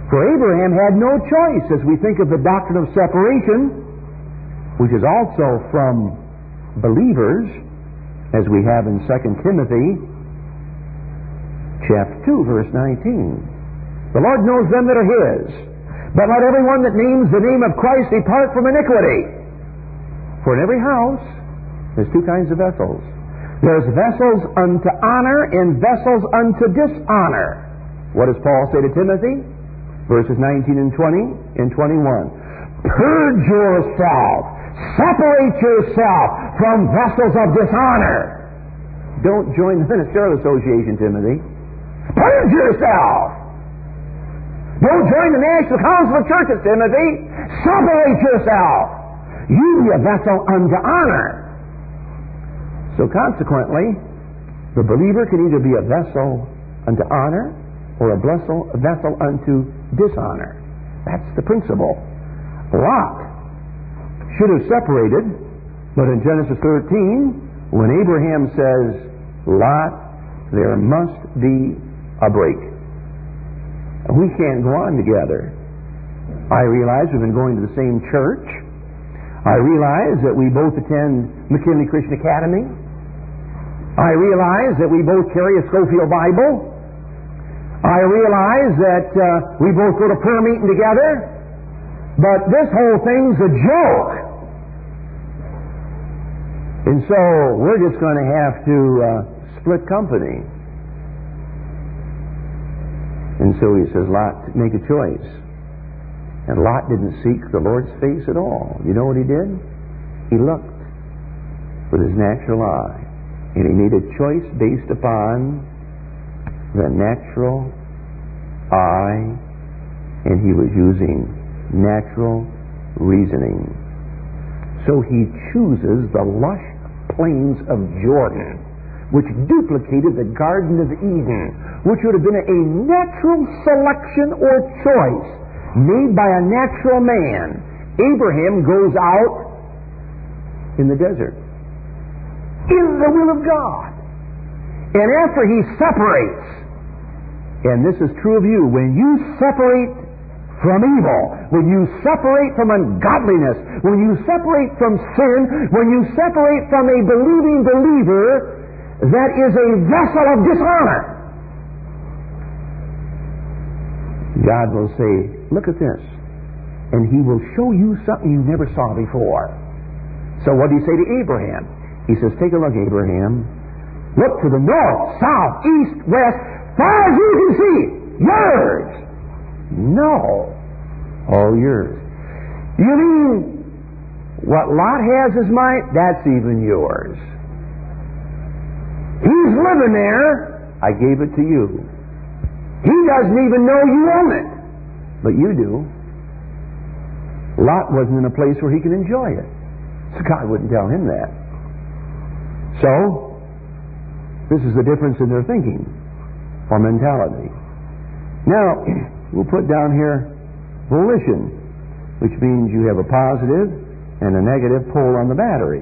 For Abraham had no choice, as we think of the doctrine of separation, which is also from believers, as we have in Second Timothy chapter two, verse nineteen. The Lord knows them that are His, but let everyone that names the name of Christ depart from iniquity. For in every house there's two kinds of vessels. There's vessels unto honor and vessels unto dishonor. What does Paul say to Timothy? Verses nineteen and twenty and twenty-one. Purge yourself, separate yourself from vessels of dishonor. Don't join the ministerial association, Timothy. Purge yourself. Don't join the National Council of Churches, Timothy. Separate yourself. You be a vessel unto honor. So consequently, the believer can either be a vessel unto honor or a vessel, a vessel unto dishonor. That's the principle. Lot should have separated, but in Genesis thirteen, when Abraham says, Lot, there must be a break. We can't go on together. I realize we've been going to the same church. I realize that we both attend McKinley Christian Academy. I realize that we both carry a Scofield Bible. I realize that uh, we both go to prayer meeting together. But this whole thing's a joke. And so we're just going to have to uh, split company. And so he says, Lot, make a choice. And Lot didn't seek the Lord's face at all. You know what he did? He looked with his natural eye. And he made a choice based upon the natural eye, and he was using natural reasoning. So he chooses the lush plains of Jordan, which duplicated the Garden of Eden, which would have been a natural selection or choice made by a natural man. Abraham goes out in the desert, in the will of God. And after he separates, and this is true of you, when you separate from evil, when you separate from ungodliness, when you separate from sin, when you separate from a believing believer that is a vessel of dishonor, God will say, look at this, and He will show you something you never saw before. So what did He say to Abraham? He says, take a look, Abraham. Look to the north, south, east, west, far as you can see. Yours. No. All yours. You mean what Lot has is mine? That's even yours. He's living there. I gave it to you. He doesn't even know you own it. But you do. Lot wasn't in a place where he could enjoy it. So God wouldn't tell him that. So, this is the difference in their thinking or mentality. Now, we'll put down here volition, which means you have a positive and a negative pull on the battery.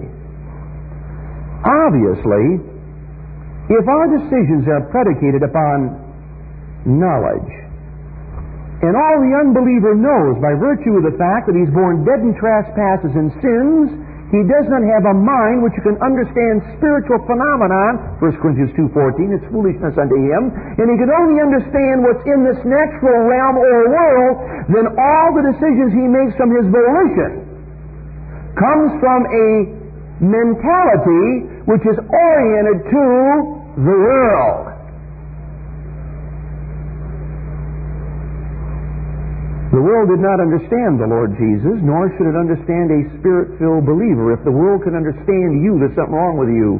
Obviously, if our decisions are predicated upon knowledge, and all the unbeliever knows by virtue of the fact that he's born dead in trespasses and sins, he does not have a mind which can understand spiritual phenomenon. First Corinthians two fourteen, it's foolishness unto him. And he can only understand what's in this natural realm or world, then all the decisions he makes from his volition comes from a mentality which is oriented to the world. The world did not understand the Lord Jesus, nor should it understand a Spirit-filled believer. If the world can understand you, there's something wrong with you.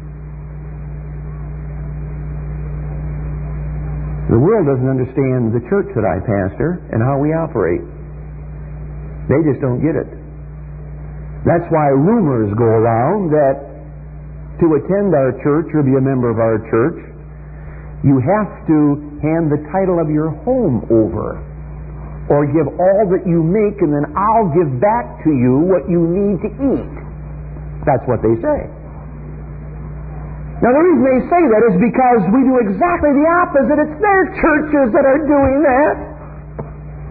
The world doesn't understand the church that I pastor and how we operate. They just don't get it. That's why rumors go around that to attend our church or be a member of our church, you have to hand the title of your home over, or give all that you make, and then I'll give back to you what you need to eat. That's what they say. Now, the reason they say that is because we do exactly the opposite. It's their churches that are doing that.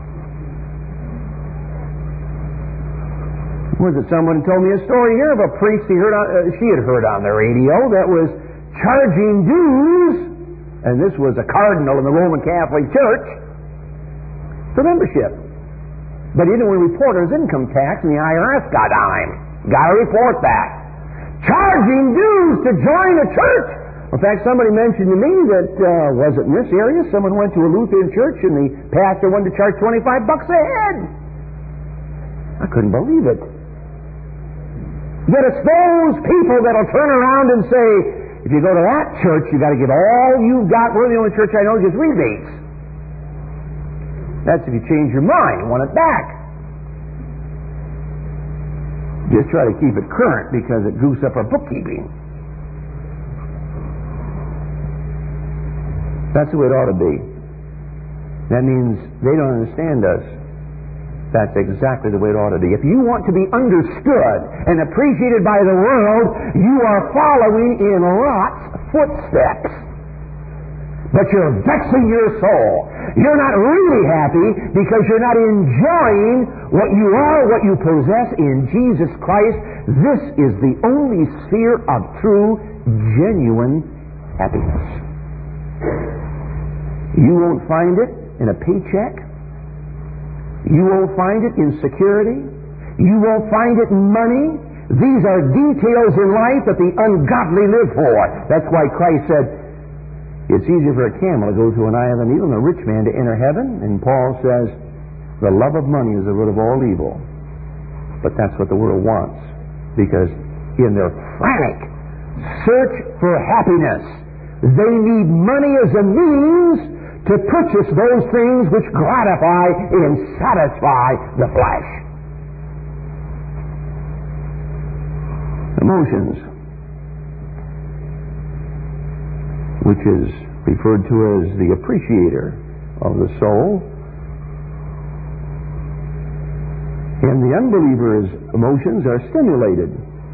Was it someone told me a story here of a priest he heard on, uh, she had heard on the radio that was charging dues, and this was a cardinal in the Roman Catholic Church, for membership. But he didn't report his income tax, and the I R S got on him. Got to report that. Charging dues to join a church. In fact, somebody mentioned to me that, uh, was it in this area, someone went to a Lutheran church and the pastor wanted to charge twenty-five bucks a head. I couldn't believe it. Yet it's those people that'll turn around and say, if you go to that church, you got to give all you've got. We're the only church I know that gives rebates. That's if you change your mind and want it back. Just try to keep it current because it goose up our bookkeeping. That's the way it ought to be. That means they don't understand us. That's exactly the way it ought to be. If you want to be understood and appreciated by the world, you are following in Lot's footsteps. But you're vexing your soul. You're not really happy because you're not enjoying what you are, what you possess in Jesus Christ. This is the only sphere of true, genuine happiness. You won't find it in a paycheck. You won't find it in security. You won't find it in money. These are details in life that the ungodly live for. That's why Christ said, it's easier for a camel to go through an eye of a needle than a rich man to enter heaven. And Paul says, the love of money is the root of all evil. But that's what the world wants. Because in their frantic search for happiness, they need money as a means to purchase those things which gratify and satisfy the flesh. Emotions, which is referred to as the appreciator of the soul. And the unbeliever's emotions are stimulated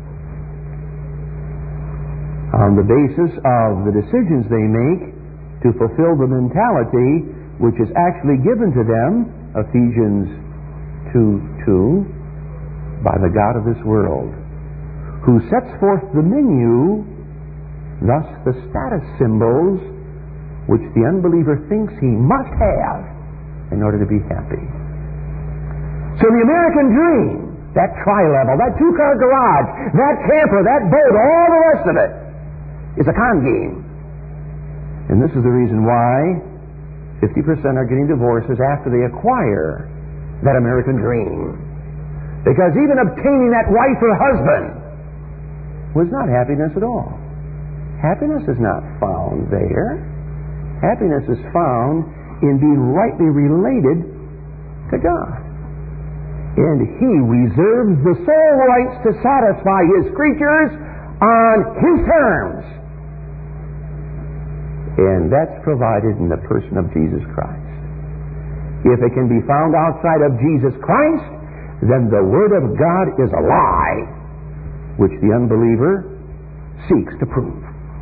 on the basis of the decisions they make to fulfill the mentality which is actually given to them, Ephesians two two, by the God of this world, who sets forth the menu, thus the status symbols which the unbeliever thinks he must have in order to be happy. So the American dream, that tri-level, that two-car garage, that camper, that boat, all the rest of it, is a con game. And this is the reason why fifty percent are getting divorces after they acquire that American dream. Because even obtaining that wife or husband was not happiness at all. Happiness is not found there. Happiness is found in being rightly related to God. And He reserves the sole rights to satisfy His creatures on His terms. And that's provided in the person of Jesus Christ. If it can be found outside of Jesus Christ, then the Word of God is a lie, which the unbeliever seeks to prove.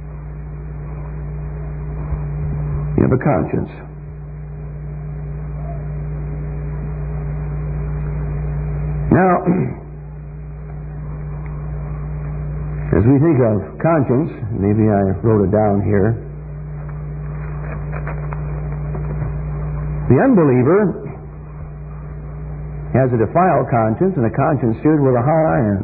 You have a conscience. Now, as we think of conscience, maybe I wrote it down here. The unbeliever has a defiled conscience and a conscience seared with a hot iron.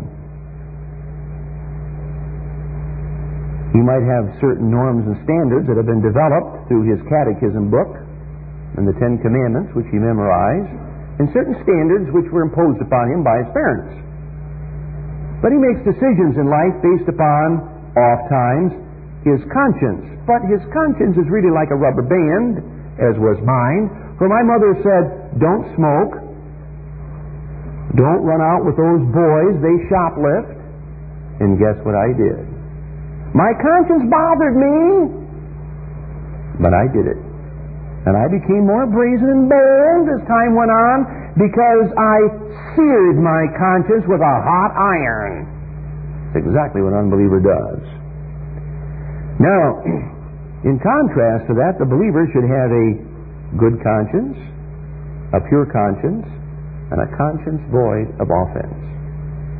He might have certain norms and standards that have been developed through his catechism book and the Ten Commandments, which he memorized, and certain standards which were imposed upon him by his parents. But he makes decisions in life based upon, oft times, his conscience. But his conscience is really like a rubber band, as was mine. For my mother said, don't smoke, don't run out with those boys, they shoplift. And guess what I did? My conscience bothered me, but I did it. And I became more brazen and bold as time went on because I seared my conscience with a hot iron. That's exactly what an unbeliever does. Now, in contrast to that, the believer should have a good conscience, a pure conscience, and a conscience void of offense.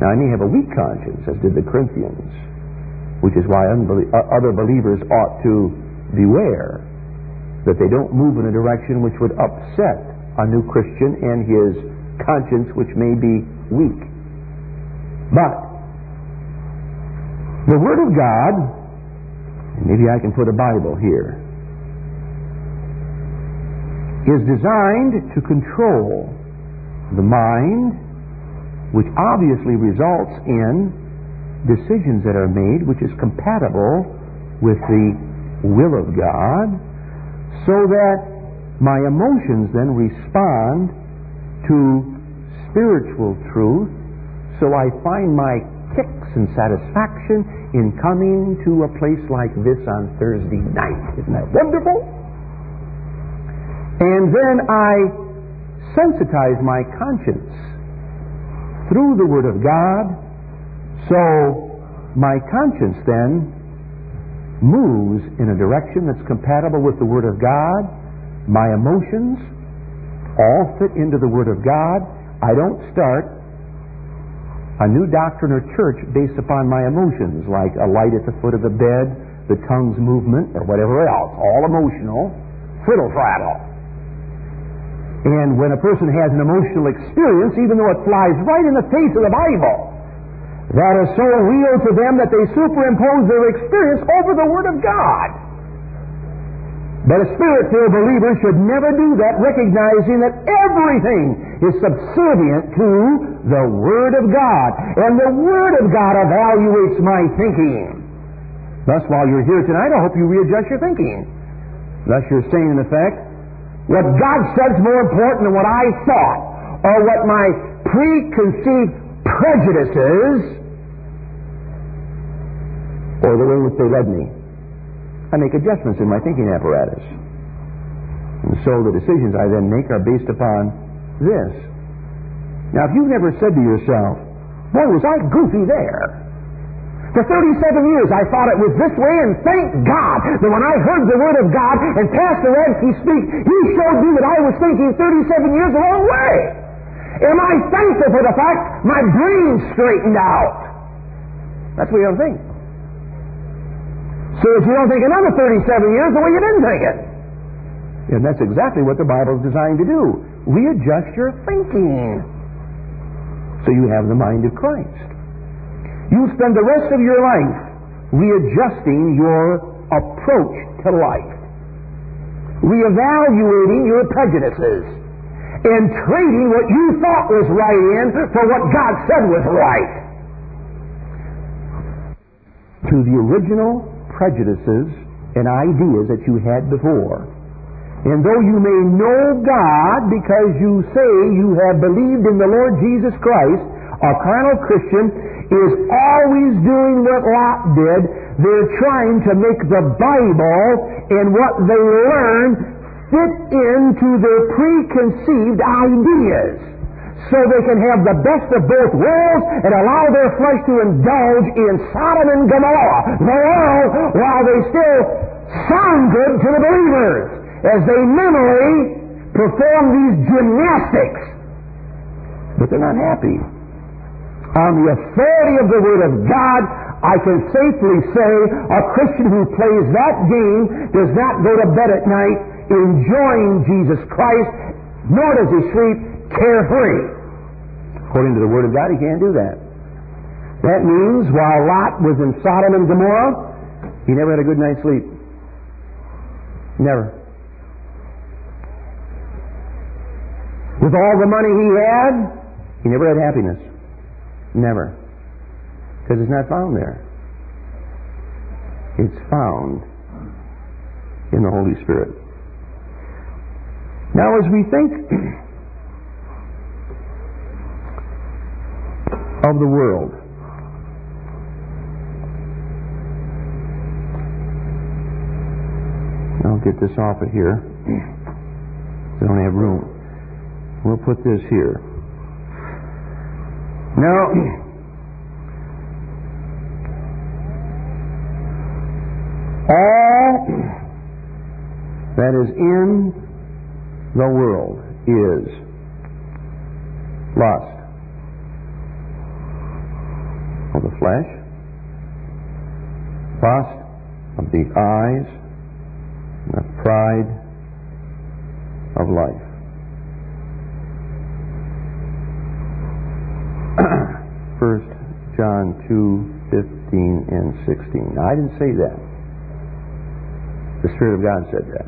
Now, I may have a weak conscience, as did the Corinthians, which is why unbelie- other believers ought to beware that they don't move in a direction which would upset a new Christian and his conscience, which may be weak. But the Word of God, and maybe I can put a Bible here, is designed to control the mind, which obviously results in decisions that are made which is compatible with the will of God, so that my emotions then respond to spiritual truth, so I find my kicks and satisfaction in coming to a place like this on Thursday night. Isn't that wonderful? And then I sensitize my conscience through the Word of God, so my conscience then moves in a direction that's compatible with the Word of God. My emotions all fit into the Word of God. I don't start a new doctrine or church based upon my emotions, like a light at the foot of the bed, the tongue's movement, or whatever else. All emotional, fiddle-fraddle. And when a person has an emotional experience, even though it flies right in the face of the Bible, that is so real to them that they superimpose their experience over the Word of God. But a Spirit-filled believer should never do that, recognizing that everything is subservient to the Word of God. And the Word of God evaluates my thinking. Thus, while you're here tonight, I hope you readjust your thinking. Thus, you're saying, in effect, what God said is more important than what I thought, or what my preconceived prejudices, or the way in which they led me. I make adjustments in my thinking apparatus. And so the decisions I then make are based upon this. Now, if you've never said to yourself, boy, was I goofy there. For thirty-seven years I thought it was this way, and thank God that when I heard the Word of God and Pastor Radke speak, he showed me that I was thinking thirty-seven years the wrong way. Am I thankful for the fact my brain straightened out? That's what you don't think. So if you don't think another thirty-seven years the way you didn't think it. And that's exactly what the Bible is designed to do. Readjust your thinking so you have the mind of Christ. You spend the rest of your life readjusting your approach to life, reevaluating your prejudices, and trading what you thought was right in for what God said was right. To the original prejudices and ideas that you had before. And though you may know God because you say you have believed in the Lord Jesus Christ, a carnal Christian is always doing what Lot did. They're trying to make the Bible and what they learn fit into their preconceived ideas, so they can have the best of both worlds and allow their flesh to indulge in Sodom and Gomorrah, the world, while they still sound good to the believers as they mentally perform these gymnastics. But they're not happy. On the authority of the Word of God, I can safely say a Christian who plays that game does not go to bed at night enjoying Jesus Christ, nor does he sleep carefree. According to the Word of God, he can't do that. That means while Lot was in Sodom and Gomorrah, he never had a good night's sleep. Never. With all the money he had, he never had happiness. Never. Because it's not found there. It's found in the Holy Spirit. Now, as we think of the world, I'll get this off of here. We don't have room. We'll put this here. Now, all that is in the world is lust, of the flesh, lust of the eyes, and the pride of life. First John two, fifteen and sixteen. Now, I didn't say that. The Spirit of God said that.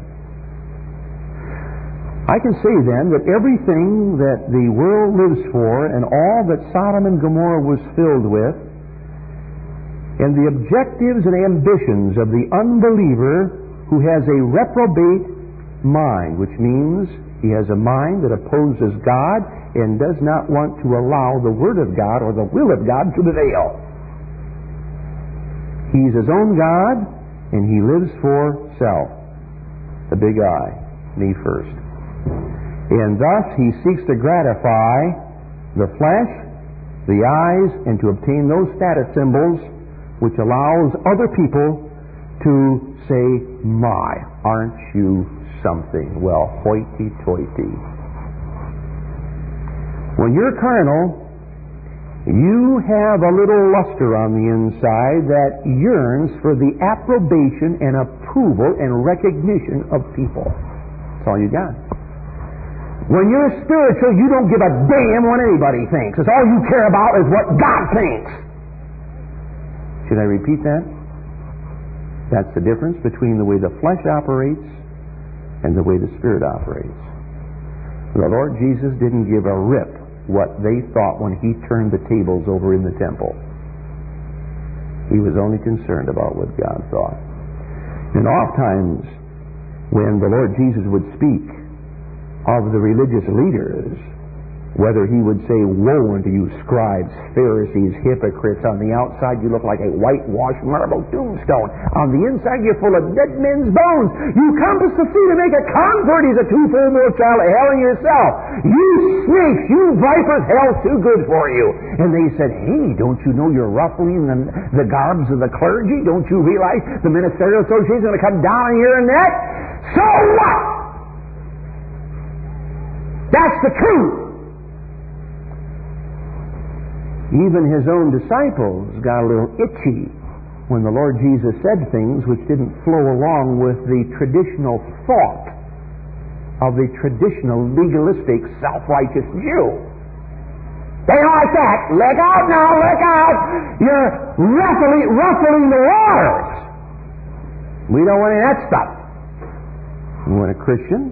I can say then that everything that the world lives for and all that Sodom and Gomorrah was filled with, and the objectives and ambitions of the unbeliever who has a reprobate mind, which means he has a mind that opposes God and does not want to allow the Word of God or the will of God to prevail. He's his own God, and he lives for self. The big I, me first. And thus he seeks to gratify the flesh, the eyes, and to obtain those status symbols which allows other people to say, my, aren't you something? Well, hoity-toity. When you're carnal, you have a little luster on the inside that yearns for the approbation and approval and recognition of people. That's all you got. When you're spiritual, you don't give a damn what anybody thinks. It's all you care about is what God thinks. Should I repeat that? That's the difference between the way the flesh operates and the way the Spirit operates. The Lord Jesus didn't give a rip what they thought when he turned the tables over in the temple. He was only concerned about what God thought. And oftentimes, when the Lord Jesus would speak of the religious leaders, whether he would say, woe unto you scribes, Pharisees, hypocrites, on the outside you look like a whitewashed marble tombstone, on the inside you're full of dead men's bones, you compass the sea to make a convert, he's a twofold more child of hell in yourself, you snakes, you vipers, hell's too good for you. And they said, hey, don't you know you're ruffling the, the garbs of the clergy? Don't you realize the ministerial association is going to come down on your neck? So what? That's the truth. Even his own disciples got a little itchy when the Lord Jesus said things which didn't flow along with the traditional thought of the traditional legalistic self-righteous Jew. They don't like that. Look out now, look out. You're ruffling, ruffling the waters. We don't want any of that stuff. When a Christian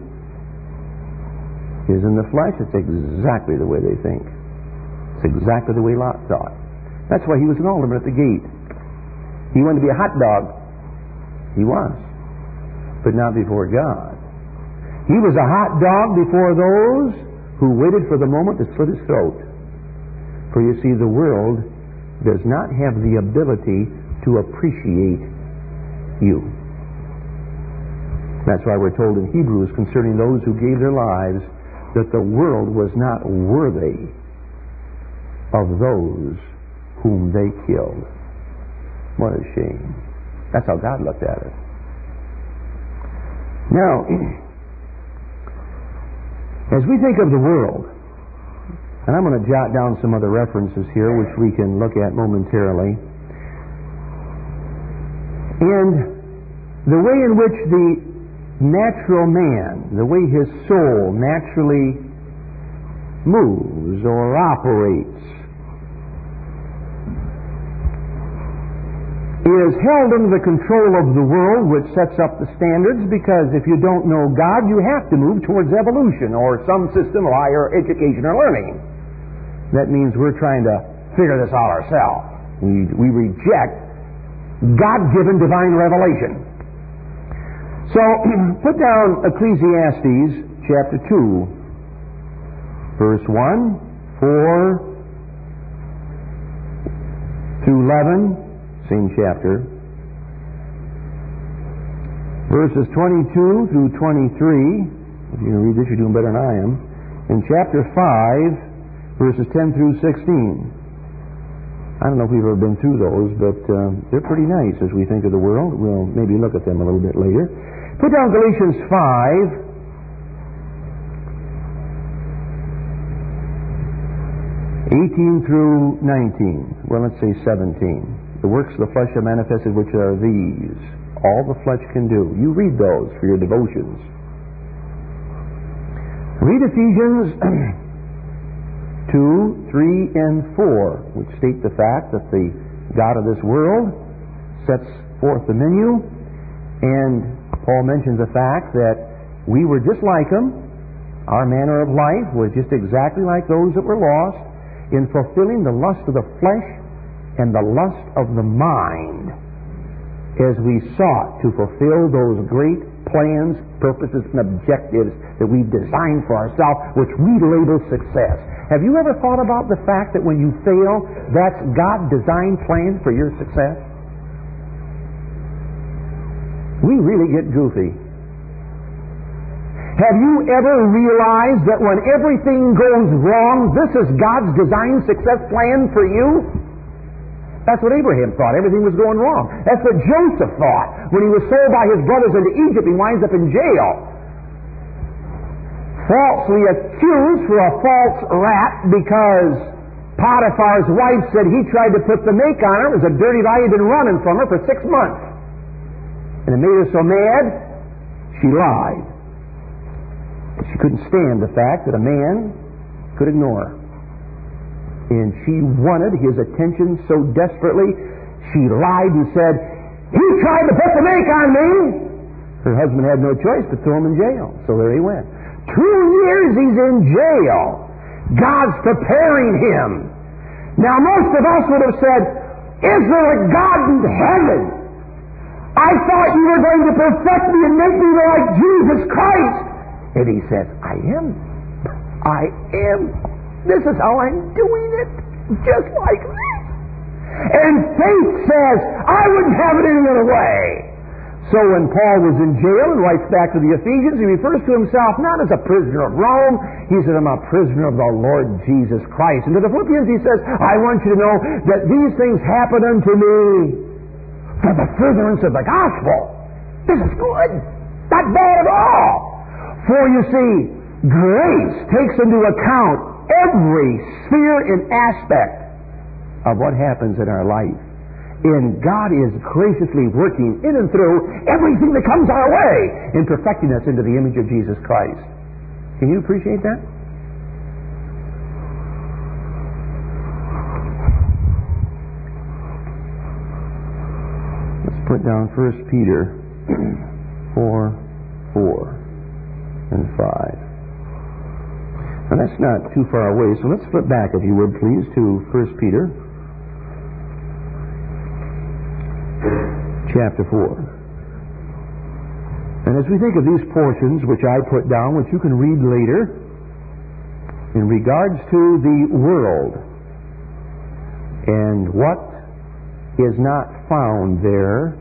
is in the flesh, it's exactly the way they think. It's exactly the way Lot thought. That's why he was an alderman at the gate. He wanted to be a hot dog. He was. But not before God. He was a hot dog before those who waited for the moment to slit his throat. For you see, the world does not have the ability to appreciate you. That's why we're told in Hebrews concerning those who gave their lives that the world was not worthy of those whom they killed. What a shame. That's how God looked at it. Now, as we think of the world, and I'm going to jot down some other references here which we can look at momentarily, and the way in which the natural man, the way his soul naturally moves or operates, is held under the control of the world, which sets up the standards, because if you don't know God, you have to move towards evolution or some system of higher education or learning. That means we're trying to figure this out ourselves. We, we reject God-given divine revelation. So, put down Ecclesiastes chapter two, verse one, four through eleven, same chapter. Verses twenty-two through twenty-three, if you can read this, you're doing better than I am. In chapter five, verses ten through sixteen. I don't know if we've ever been through those, but uh, they're pretty nice as we think of the world. We'll maybe look at them a little bit later. Put down Galatians five, eighteen through nineteen. Well, let's say seventeen. The works of the flesh are manifested, which are these. All the flesh can do. You read those for your devotions. Read Ephesians two, three, and four, which state the fact that the God of this world sets forth the menu, and Paul mentions the fact that we were just like him. Our manner of life was just exactly like those that were lost, in fulfilling the lust of the flesh and the lust of the mind, as we sought to fulfill those great plans, purposes, and objectives that we've designed for ourselves, which we label success. Have you ever thought about the fact that when you fail, that's God's designed plan for your success? We really get goofy. Have you ever realized that when everything goes wrong, this is God's designed success plan for you? That's what Abraham thought. Everything was going wrong. That's what Joseph thought. When he was sold by his brothers into Egypt, he winds up in jail. Falsely accused for a false rap because Potiphar's wife said he tried to put the make on her. It was a dirty lie. He'd been running from her for six months. And it made her so mad, she lied. She couldn't stand the fact that a man could ignore her. And she wanted his attention so desperately, she lied and said, "He tried to put the make on me." Her husband had no choice but throw him in jail. So there he went. Two years he's in jail. God's preparing him. Now most of us would have said, "Is there a God in heaven? I thought you were going to perfect me and make me like Jesus Christ." And he says, "I am. I am. This is how I'm doing it. Just like this." And faith says, "I wouldn't have it any other way." So when Paul was in jail and writes back to the Ephesians, he refers to himself not as a prisoner of Rome. He said, "I'm a prisoner of the Lord Jesus Christ." And to the Philippians he says, "I want you to know that these things happen unto me for the furtherance of the gospel." This is good. Not bad at all. For you see, grace takes into account every sphere and aspect of what happens in our life. And God is graciously working in and through everything that comes our way in perfecting us into the image of Jesus Christ. Can you appreciate that? Let's put down First Peter four, four, and five. Now that's not too far away, so let's flip back, if you would, please, to First Peter chapter four. And as we think of these portions, which I put down, which you can read later, in regards to the world and what is not found there,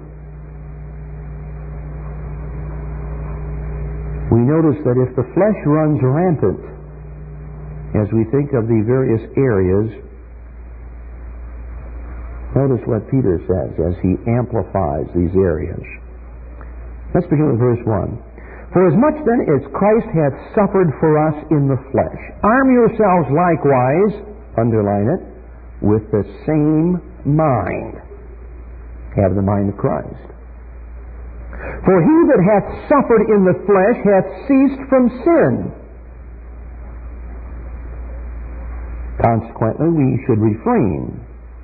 we notice that if the flesh runs rampant, as we think of the various areas, notice what Peter says as he amplifies these areas. Let's begin with verse one. "For as much then as Christ hath suffered for us in the flesh, arm yourselves likewise," underline it, "with the same mind." Have the mind of Christ. "For he that hath suffered in the flesh hath ceased from sin." Consequently, we should refrain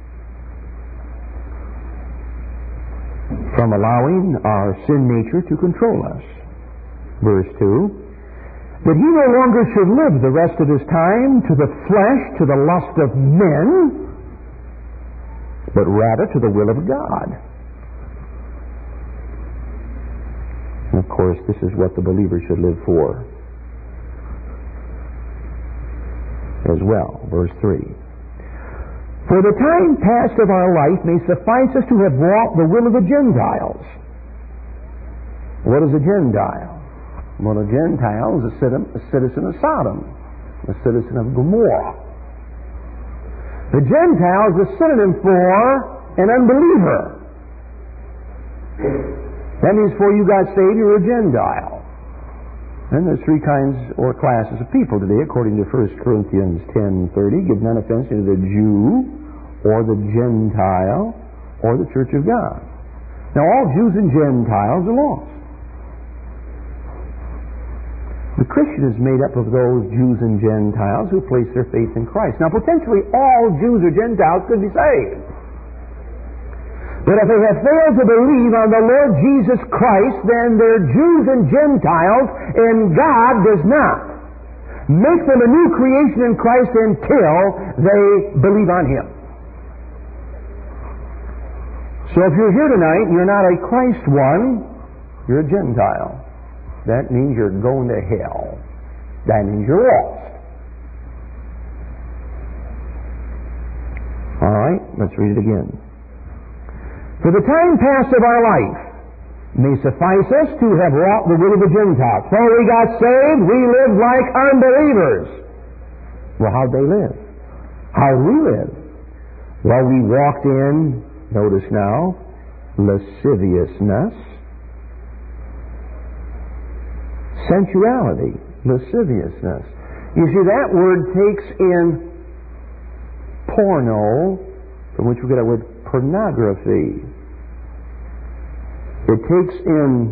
from allowing our sin nature to control us. Verse two, "That he no longer should live the rest of his time to the flesh, to the lust of men, but rather to the will of God." And of course, this is what the believer should live for as well. Verse three, "For the time past of our life may suffice us to have wrought the will of the Gentiles." What is a Gentile? Well, a Gentile is a citizen of Sodom, a citizen of Gomorrah. The Gentile is a synonym for an unbeliever. That means before you got saved, you were a Gentile. And there's three kinds or classes of people today, according to First Corinthians ten thirty. Give none offense to the Jew, or the Gentile, or the Church of God. Now, all Jews and Gentiles are lost. The Christian is made up of those Jews and Gentiles who place their faith in Christ. Now, potentially all Jews or Gentiles could be saved. But if they have failed to believe on the Lord Jesus Christ, then they're Jews and Gentiles, and God does not make them a new creation in Christ until they believe on Him. So if you're here tonight and you're not a Christ one, you're a Gentile. That means you're going to hell. That means you're lost. All right, let's read it again. For the time past of our life may suffice us to have wrought the will of the Gentiles. Before we got saved, we lived like unbelievers. Well, how'd they live? How'd we live? Well, we walked in, notice now, lasciviousness, sensuality, lasciviousness. You see, that word takes in porno, from which we get our word pornography. It takes in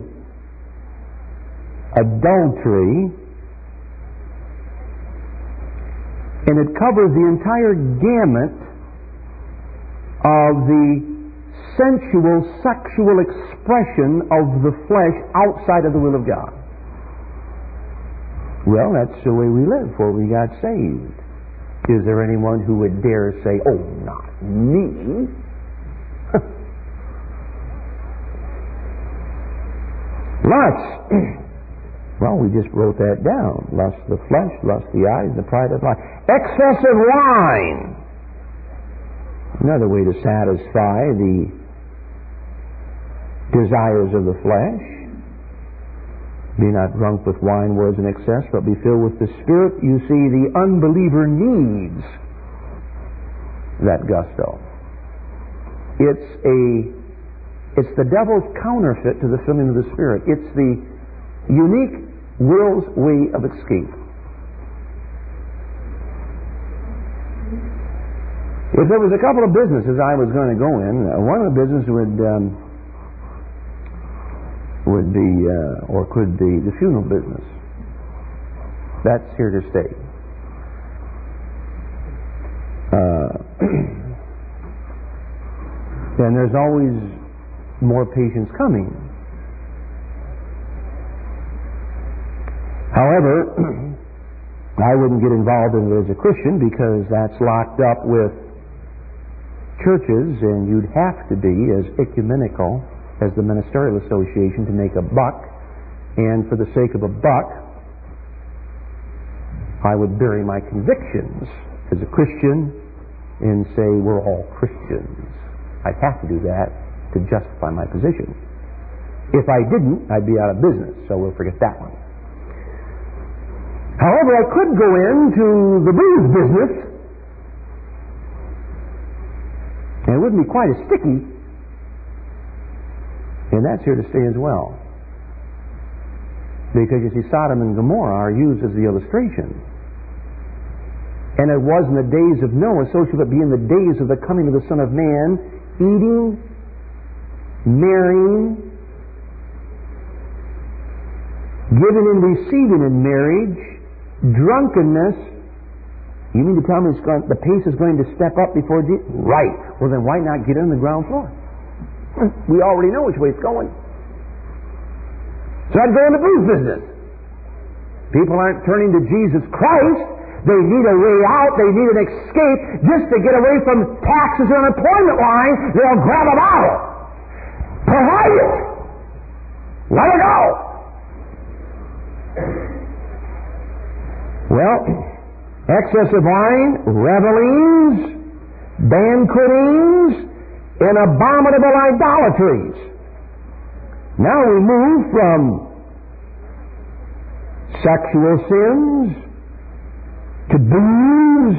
adultery, and it covers the entire gamut of the sensual, sexual expression of the flesh outside of the will of God. Well, that's the way we lived before we got saved. Is there anyone who would dare say, "Oh, not me"? Lust. Well, we just wrote that down. Lust of the flesh, lust of the eyes, the pride of life. Excessive wine. Another way to satisfy the desires of the flesh. Be not drunk with wine whereas in excess, but be filled with the Spirit. You see, the unbeliever needs that gusto. It's a It's the devil's counterfeit to the filling of the Spirit. It's the unique will's way of escape. If there was a couple of businesses I was going to go in, uh, one of the businesses would um, would be, uh, or could be, the funeral business. That's here to stay. Uh, and there's always more patients coming. However, I wouldn't get involved in it as a Christian because that's locked up with churches, and you'd have to be as ecumenical as the Ministerial Association to make a buck, and for the sake of a buck, I would bury my convictions as a Christian and say we're all Christians. I'd have to do that to justify my position. If I didn't, I'd be out of business, so we'll forget that one. However, I could go into the booze business, and it wouldn't be quite as sticky, and that's here to stay as well. Because you see, Sodom and Gomorrah are used as the illustration. And it was in the days of Noah, so shall it be in the days of the coming of the Son of Man, eating, marrying, giving and receiving in marriage, drunkenness. You mean to tell me it's going, the pace is going to step up before Jesus? Right. Well, then why not get on the ground floor? We already know which way it's going. So I'd go in the booze business. People aren't turning to Jesus Christ. They need a way out. They need an escape. Just to get away from taxes and unemployment line, they'll grab a bottle. Provide it. Let it go. Well, excess of wine, revelings, banquetings, and abominable idolatries. Now we move from sexual sins to booze,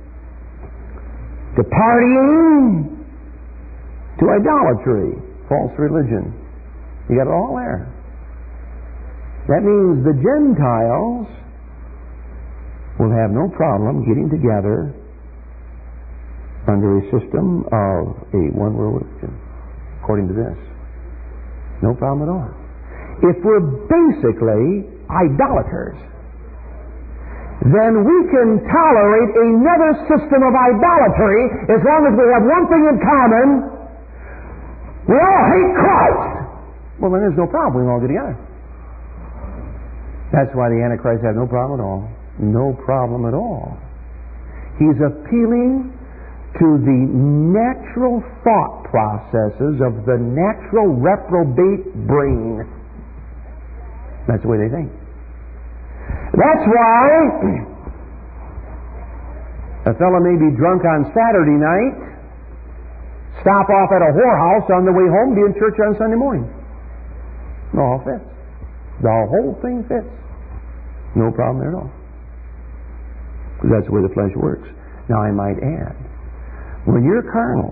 to partying, to idolatry, false religion. You got it all there. That means the Gentiles will have no problem getting together under a system of a one-world religion, according to this. No problem at all. If we're basically idolaters, then we can tolerate another system of idolatry as long as we have one thing in common. We all hate Christ. Well, then there's no problem. We can all get together. That's why the Antichrist has no problem at all. No problem at all. He's appealing to the natural thought processes of the natural reprobate brain. That's the way they think. That's why a fellow may be drunk on Saturday night, stop off at a whorehouse on the way home, be in church on Sunday morning. It all fits. The whole thing fits. No problem there at all. Because that's the way the flesh works. Now I might add, when you're carnal,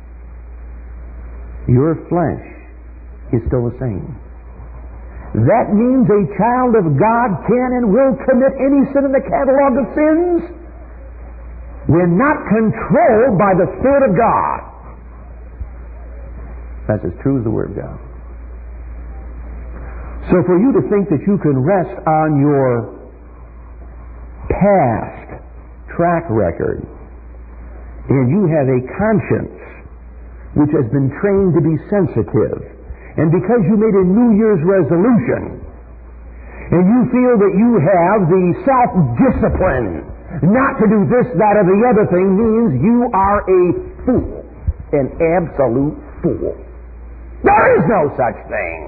your flesh is still the same. That means a child of God can and will commit any sin in the catalog of sins when not controlled by the Spirit of God. That's as true as the Word of God. So for you to think that you can rest on your past track record and you have a conscience which has been trained to be sensitive, and because you made a New Year's resolution and you feel that you have the self-discipline not to do this, that, or the other thing, means you are a fool, an absolute fool. There is no such thing.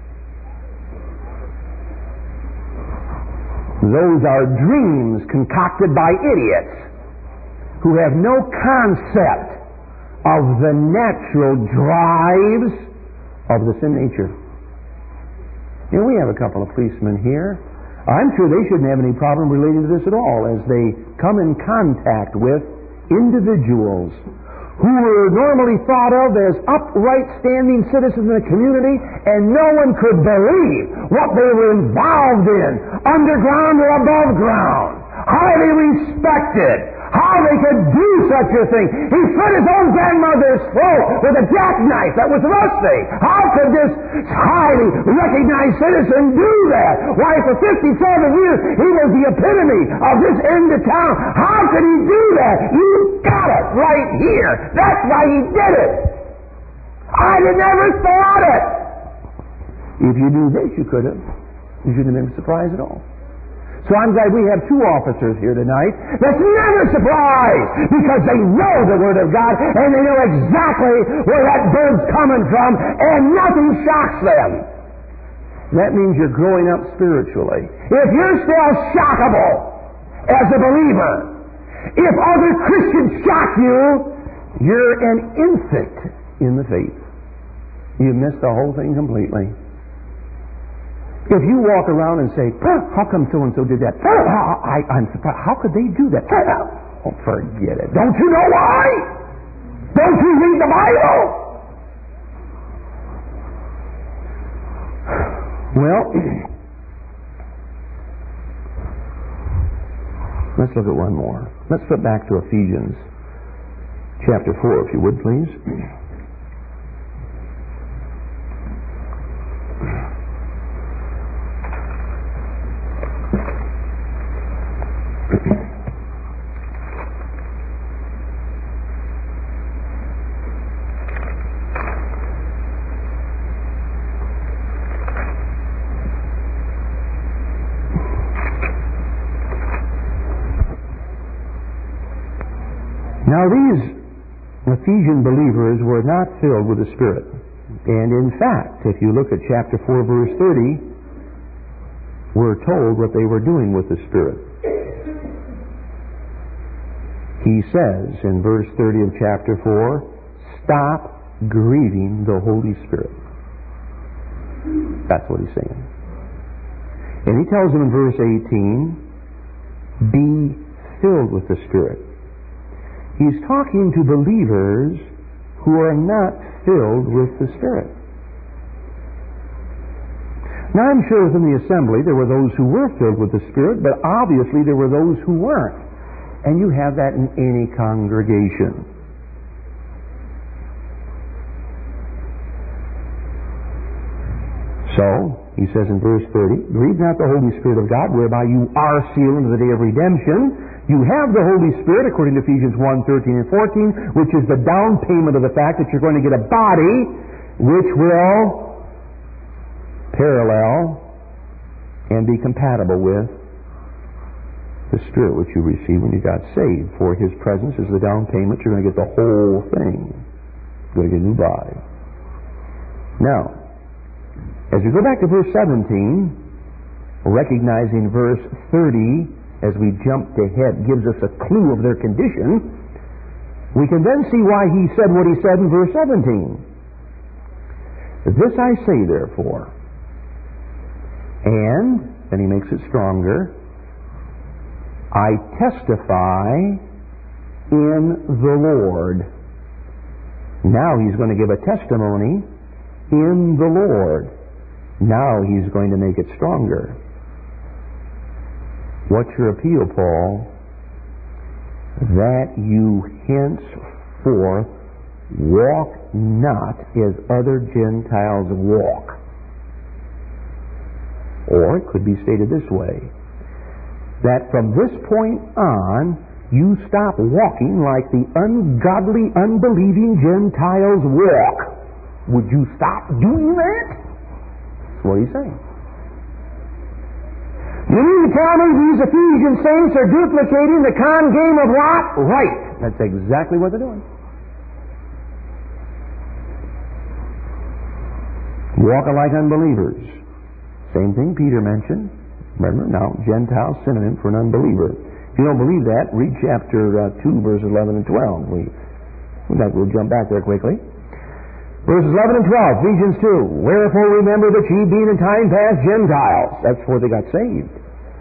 Those are dreams concocted by idiots who have no concept of the natural drives of the sin nature. You know, we have a couple of policemen here. I'm sure they shouldn't have any problem relating to this at all as they come in contact with individuals who were normally thought of as upright, standing citizens in the community, and no one could believe what they were involved in, underground or above ground. Highly respected. How they could do such a thing. He slit his own grandmother's throat with a jackknife that was rusty. How could this highly recognized citizen do that? Why, for fifty-seven years, he was the epitome of this end of town. How could he do that? You got it right here. That's why he did it. I'd have never thought it. If you knew this, you could have. You shouldn't have been surprised at all. So I'm glad we have two officers here tonight that's never surprised because they know the Word of God and they know exactly where that bird's coming from and nothing shocks them. That means you're growing up spiritually. If you're still shockable as a believer, if other Christians shock you, you're an infant in the faith. You missed the whole thing completely. If you walk around and say, how come so-and-so did that? I, I'm surprised. How could they do that? Oh, forget it. Don't you know why? Don't you read the Bible? Well, let's look at one more. Let's flip back to Ephesians chapter four, if you would, please. Now these Ephesian believers were not filled with the Spirit. And in fact, if you look at chapter four, verse thirty, we're told what they were doing with the Spirit. He says in verse thirty of chapter four, stop grieving the Holy Spirit. That's what he's saying. And he tells them in verse eighteen, be filled with the Spirit. He's talking to believers who are not filled with the Spirit. Now, I'm sure within the assembly there were those who were filled with the Spirit, but obviously there were those who weren't. And you have that in any congregation. So, he says in verse thirty, grieve not the Holy Spirit of God, whereby you are sealed unto the day of redemption. You have the Holy Spirit, according to Ephesians one, thirteen and fourteen, which is the down payment of the fact that you're going to get a body which will parallel and be compatible with the Spirit which you received when you got saved. For His presence is the down payment. You're going to get the whole thing. You're going to get a new body. Now, as we go back to verse seventeen, recognizing verse thirty, as we jumped ahead, gives us a clue of their condition, we can then see why he said what he said in verse seventeen. This I say, therefore, and then he makes it stronger, I testify in the Lord. Now he's going to give a testimony in the Lord. Now he's going to make it stronger. What's your appeal, Paul? That you henceforth walk not as other Gentiles walk. Or it could be stated this way, that from this point on, you stop walking like the ungodly, unbelieving Gentiles walk. Would you stop doing that? That's what he's saying. You mean to tell me these Ephesian saints are duplicating the con game of Lot? Right. That's exactly what they're doing. Walking like unbelievers. Same thing Peter mentioned. Remember, now, Gentile synonym for an unbeliever. If you don't believe that, read chapter uh, two, verses eleven and twelve. We, we'll jump back there quickly. Verses eleven and twelve, Ephesians two. Wherefore remember that ye being in time past Gentiles. That's before they got saved.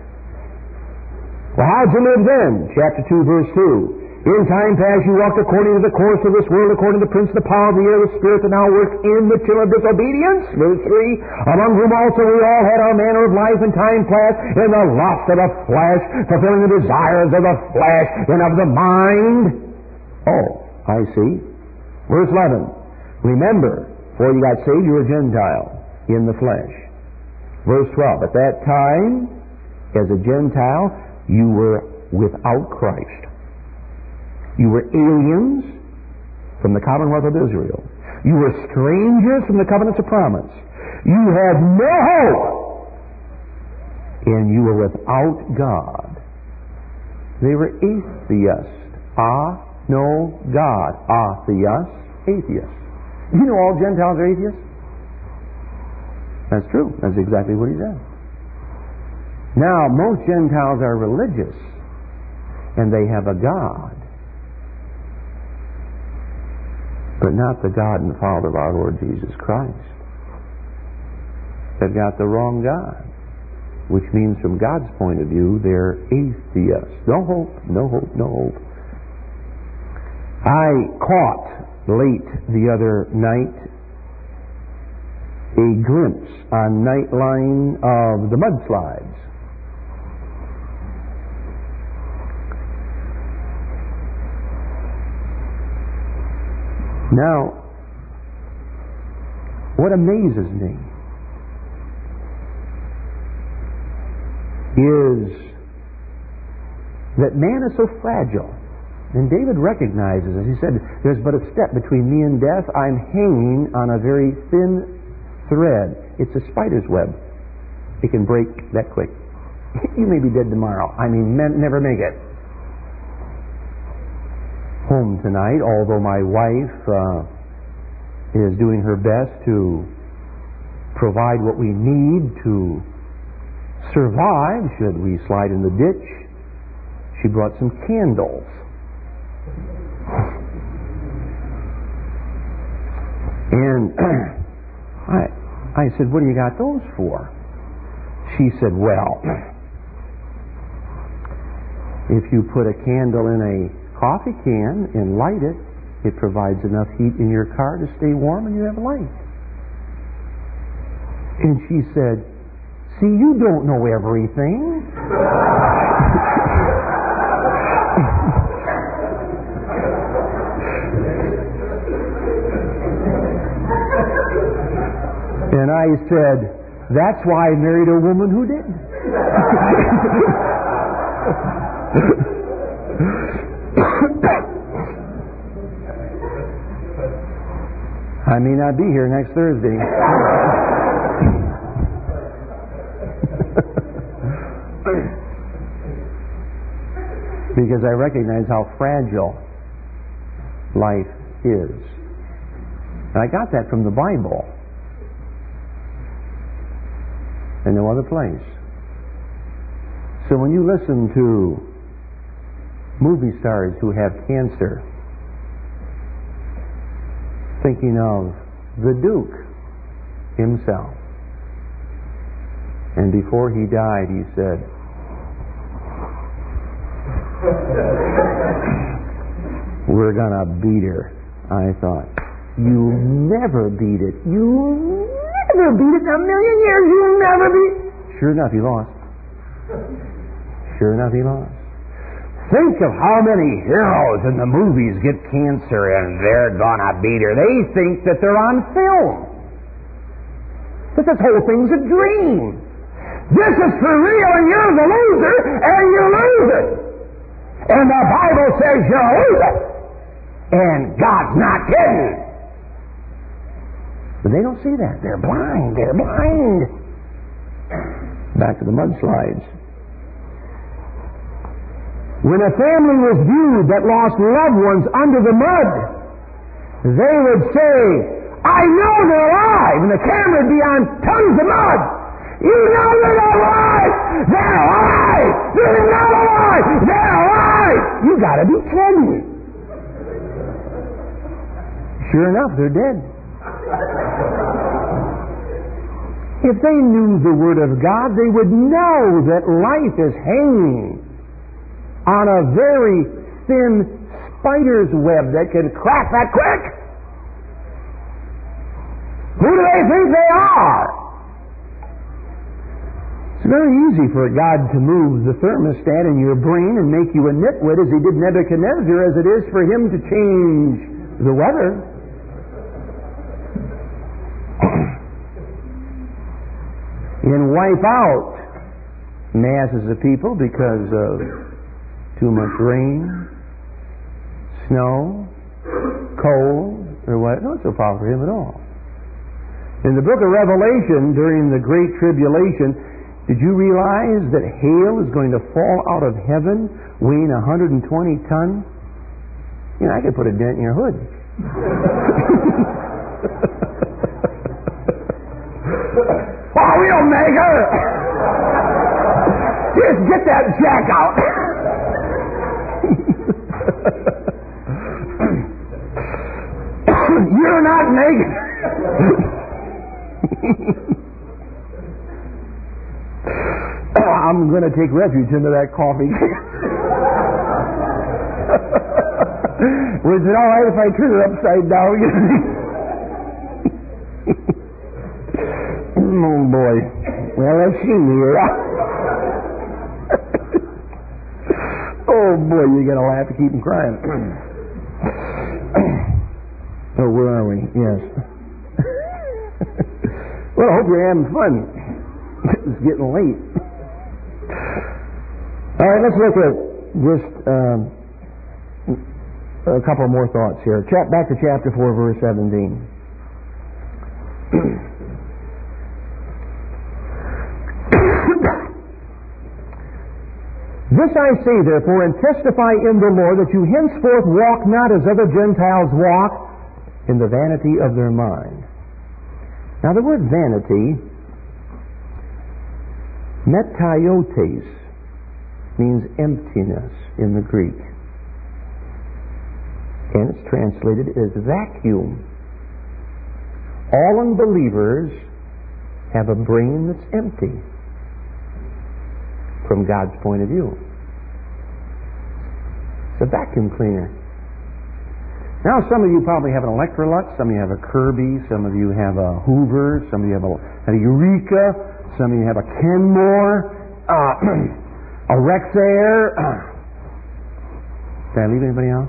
Well, how'd you live then? Chapter two, verse two. In time past you walked according to the course of this world, according to the prince of the power of the air, the spirit that now works in the children of disobedience. Verse three. Among whom also we all had our manner of life in time past, in the lust of the flesh, fulfilling the desires of the flesh and of the mind. Oh, I see. Verse eleven. Remember, before you got saved, you were a Gentile in the flesh. Verse twelve. At that time, as a Gentile, you were without Christ. You were aliens from the commonwealth of Israel. You were strangers from the covenants of promise. You had no hope. And you were without God. They were atheists. Ah, no God. Atheists, atheists. You know all Gentiles are atheists? That's true. That's exactly what he said. Now, most Gentiles are religious, and they have a God, but not the God and Father of our Lord Jesus Christ. They've got the wrong God, which means from God's point of view, they're atheists. No hope, no hope, no hope. I caught late the other night a glimpse on Nightline of the mudslides. Now, what amazes me is that man is so fragile. And David recognizes, as he said, there's but a step between me and death. I'm hanging on a very thin thread. It's a spider's web. It can break that quick. You may be dead tomorrow. I mean, men never make it. Home tonight, although my wife uh, is doing her best to provide what we need to survive should we slide in the ditch. She brought some candles. And I, I said, what do you got those for? She said, well, if you put a candle in a coffee can and light it, it provides enough heat in your car to stay warm and you have a light. And she said, See, you don't know everything. And I said, that's why I married a woman who didn't. I may not be here next Thursday. Because I recognize how fragile life is. And I got that from the Bible. And no other place. So when you listen to movie stars who have cancer, thinking of the Duke himself, and before he died he said, we're gonna beat her. I thought, you'll never beat it. You'll never beat it in a million years. You'll never beat it. Sure enough, he lost. Sure enough, he lost. Think of how many heroes in the movies get cancer and they're gonna beat her. They think that they're on film. That this whole thing's a dream. This is for real and you're the loser and you lose it. And the Bible says you lose it. And God's not kidding. But they don't see that. They're blind. They're blind. Back to the mudslides. When a family was viewed that lost loved ones under the mud, they would say, I know they're alive. And the camera would be on tons of mud. You know they're not alive. They're alive. They're not alive. They're alive. You gotta be kidding me. Sure enough, they're dead. If they knew the Word of God, they would know that life is hanging on a very thin spider's web that can crack that quick. Who do they think they are? It's very easy for God to move the thermostat in your brain and make you a nitwit as he did Nebuchadnezzar as it is for him to change the weather. And wipe out masses of people because of too much rain, snow, cold, or what. No, it's no problem for him at all. In the book of Revelation, during the Great Tribulation, did you realize that hail is going to fall out of heaven weighing one hundred twenty tons? You know, I could put a dent in your hood. Oh, we'll make her! Just get that jack out. You're not making I'm going to take refuge into that coffee. Was it all right if I turn it upside down? Oh boy. Well, let's see here. Oh boy, you're going to laugh to keep them crying. Oh, where are we? Yes. Well, I hope you're having fun. It's getting late. All right, let's look at just um, a couple more thoughts here. Chap, back to chapter four, verse seventeen. This I say, therefore, and testify in the Lord, that you henceforth walk not as other Gentiles walk, in the vanity of their mind. Now, the word vanity, metiotes, means emptiness in the Greek. And it's translated as vacuum. All unbelievers have a brain that's empty from God's point of view. It's a vacuum cleaner. Now, some of you probably have an Electrolux, some of you have a Kirby, some of you have a Hoover, some of you have a, a Eureka, Some of you have a Kenmore, uh, a Rexair. Did I leave anybody else?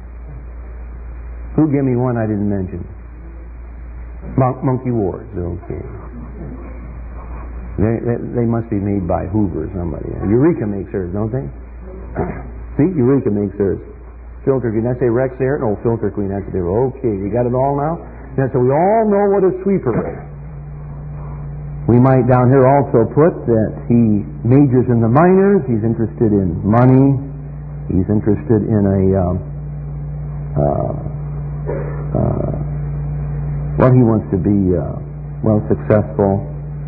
Who gave me one I didn't mention? Mon- Monkey Wars. Okay. They, they, they must be made by Hoover or somebody. Eureka makes hers, don't they? See, Eureka makes hers. Filter Queen. Did I say Rexair? No, Filter Queen. That's the difference. Okay, you got it all now? And so we all know what a sweeper is. We might down here also put that he majors in the minors. He's interested in money. He's interested in a um, uh, uh, well, he wants to be uh, well successful,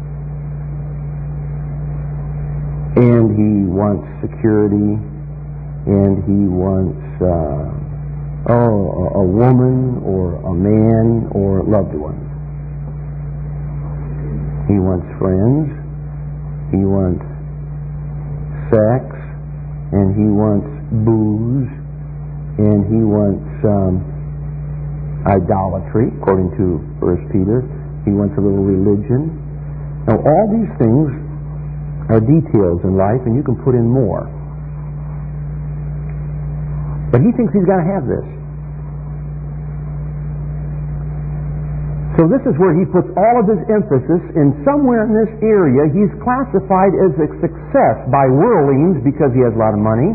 and he wants security, and he wants uh, oh a, a woman or a man or loved ones. He wants friends, he wants sex, and he wants booze, and he wants um, idolatry, according to First Peter. He wants a little religion. Now, all these things are details in life, and you can put in more. But he thinks he's got to have this. So this is where he puts all of his emphasis, and somewhere in this area he's classified as a success by worldlings because he has a lot of money.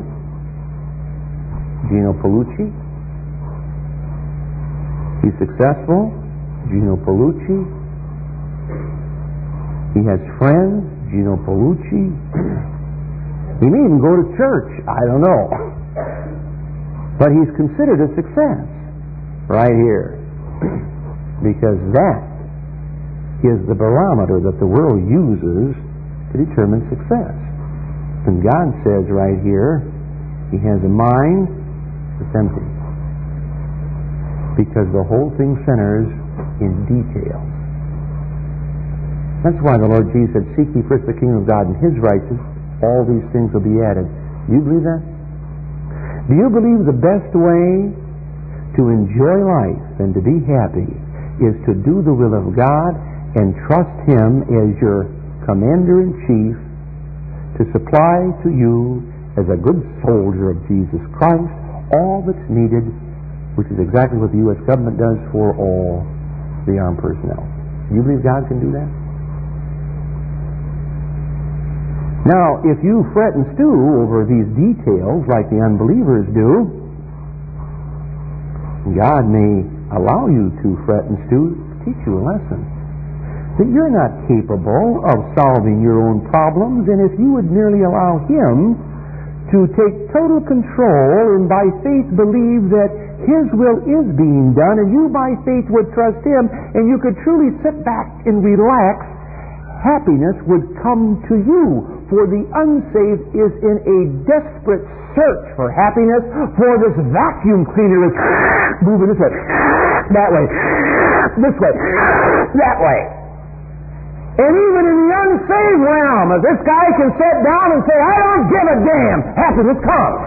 Gino Paulucci. He's successful. Gino Paulucci. He has friends. Gino Paulucci. He may even go to church. I don't know. But he's considered a success right here. Because that is the barometer that the world uses to determine success. And God says right here, he has a mind that's empty. Because the whole thing centers in detail. That's why the Lord Jesus said, seek ye first the kingdom of God and his righteousness, all these things will be added. Do you believe that? Do you believe the best way to enjoy life and to be happy is to do the will of God and trust him as your commander-in-chief to supply to you, as a good soldier of Jesus Christ, all that's needed, which is exactly what the U S government does for all the armed personnel. Do you believe God can do that? Now, if you fret and stew over these details like the unbelievers do, God may allow you to fret and stew, teach you a lesson. That you're not capable of solving your own problems, and if you would merely allow him to take total control and by faith believe that his will is being done, and you by faith would trust him, and you could truly sit back and relax, happiness would come to you. For the unsaved is in a desperate search for happiness, for this vacuum cleaner is moving this way, that way, this way, that way. And even in the unsaved realm, if this guy can sit down and say, I don't give a damn, happiness comes.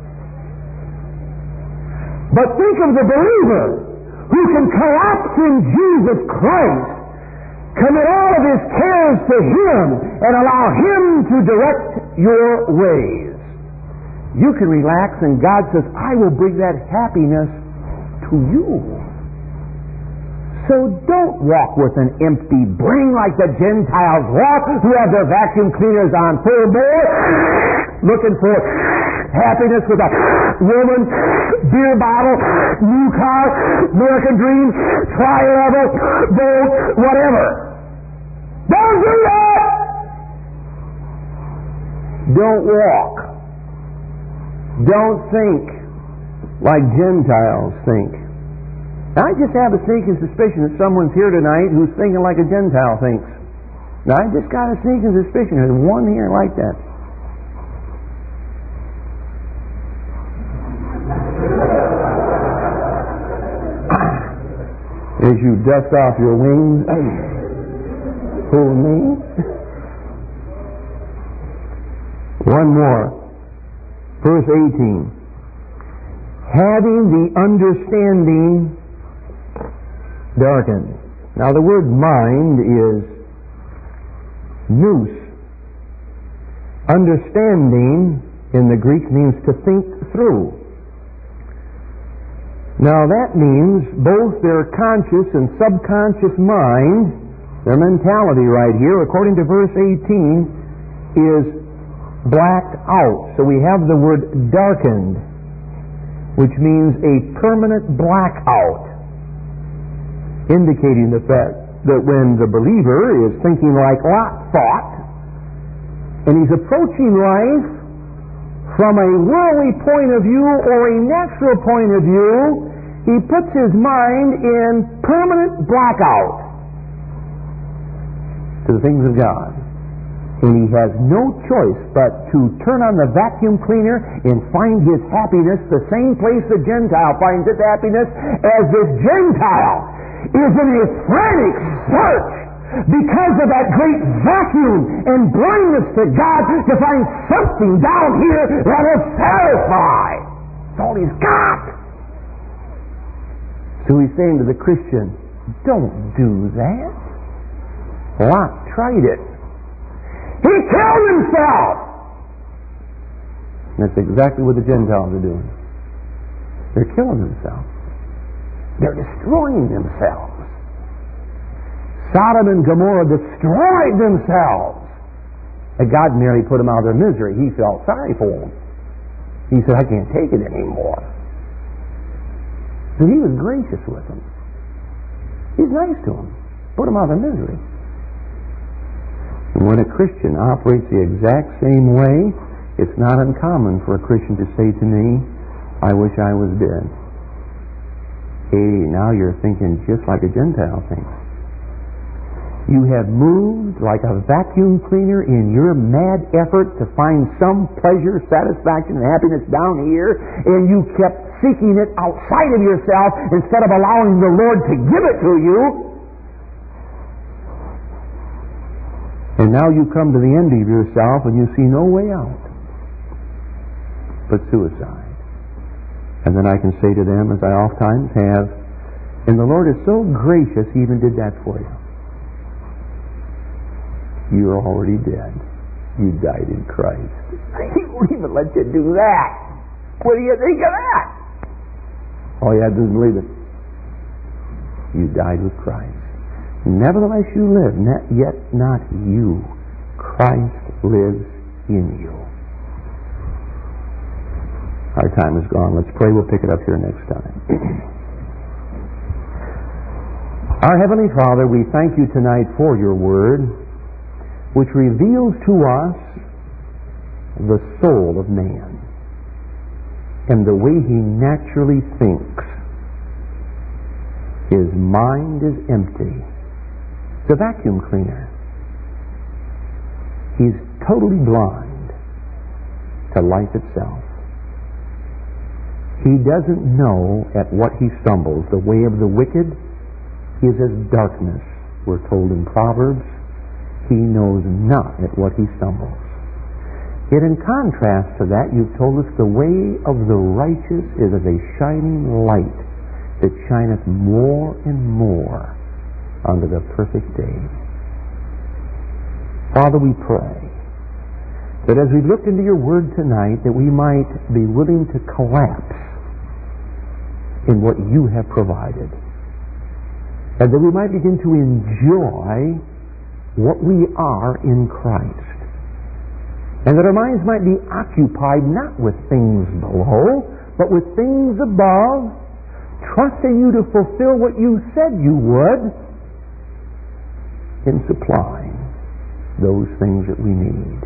But think of the believer who can collapse in Jesus Christ, commit all of his cares to him, and allow him to direct your ways. You can relax, and God says, I will bring that happiness to you. So don't walk with an empty brain like the Gentiles walk, who have their vacuum cleaners on full bore, looking for happiness with a woman, beer bottle, new car, American dream, tri-level, boat, whatever. Don't do that! Don't walk. Don't think like Gentiles think. Now, I just have a sneaking suspicion that someone's here tonight who's thinking like a Gentile thinks. Now, I just got a sneaking suspicion there's one here like that. As you dust off your wings, who me? One more. Verse eighteen. Having the understanding darkened. Now the word mind is nous. Understanding in the Greek means to think through. Now that means both their conscious and subconscious mind, their mentality right here, according to verse eighteen, is blacked out. So we have the word darkened, which means a permanent blackout, indicating the fact that when the believer is thinking like Lot thought, and he's approaching life from a worldly point of view or a natural point of view, he puts his mind in permanent blackout to the things of God. And he has no choice but to turn on the vacuum cleaner and find his happiness the same place the Gentile finds his happiness, as this Gentile is in a frantic search because of that great vacuum and blindness to God to find something down here that will satisfy. That's all he's got. So he's saying to the Christian, don't do that. Lot tried it. He killed himself. And that's exactly what the Gentiles are doing. They're killing themselves. They're destroying themselves. Sodom and Gomorrah destroyed themselves. And God merely put them out of their misery. He felt sorry for them. He said, I can't take it anymore. So he was gracious with them. He's nice to them. Put them out of their misery. And when a Christian operates the exact same way, it's not uncommon for a Christian to say to me, I wish I was dead. Hey, now you're thinking just like a Gentile thinks. You have moved like a vacuum cleaner in your mad effort to find some pleasure, satisfaction, and happiness down here, and you kept seeking it outside of yourself instead of allowing the Lord to give it to you. And now you come to the end of yourself and you see no way out but suicide. And then I can say to them, as I oftentimes have, and the Lord is so gracious, He even did that for you. You're already dead. You died in Christ. He won't even let you do that. What do you think of that? All you have to do is believe it. You died with Christ. Nevertheless you live, not yet not you. Christ lives in you. Our time is gone. Let's pray. We'll pick it up here next time. Our Heavenly Father, we thank you tonight for your word, which reveals to us the soul of man and the way he naturally thinks. His mind is empty. It's a vacuum cleaner. He's totally blind to life itself. He doesn't know at what he stumbles. The way of the wicked is as darkness, we're told in Proverbs. He knows not at what he stumbles. Yet in contrast to that, you've told us the way of the righteous is as a shining light that shineth more and more unto the perfect day. Father, we pray that as we look into your word tonight, that we might be willing to collapse in what you have provided, and that we might begin to enjoy what we are in Christ, and that our minds might be occupied not with things below, but with things above, trusting you to fulfill what you said you would in supplying those things that we need.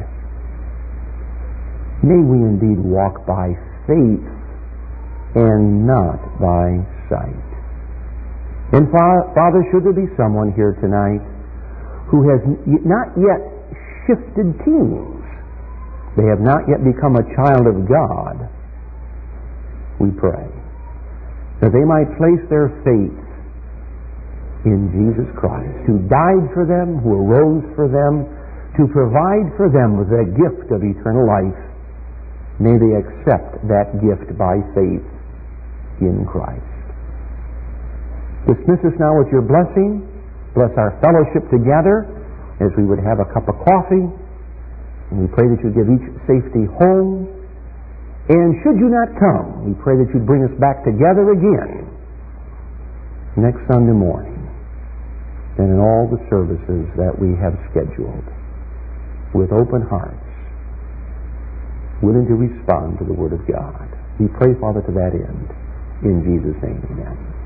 May we indeed walk by faith and not by sight. And Father, should there be someone here tonight who has not yet shifted teams, they have not yet become a child of God, we pray that they might place their faith in Jesus Christ, who died for them, who arose for them, to provide for them with the gift of eternal life. May they accept that gift by faith in Christ. Dismiss us now with your blessing. Bless our fellowship together. as we would have a cup of coffee, and we pray that you give each safety home. And should you not come, we pray that you'd bring us back together again next Sunday morning, and in all the services that we have scheduled, with open hearts, willing to respond to the Word of God. We pray, Father, to that end. In Jesus' name, amen.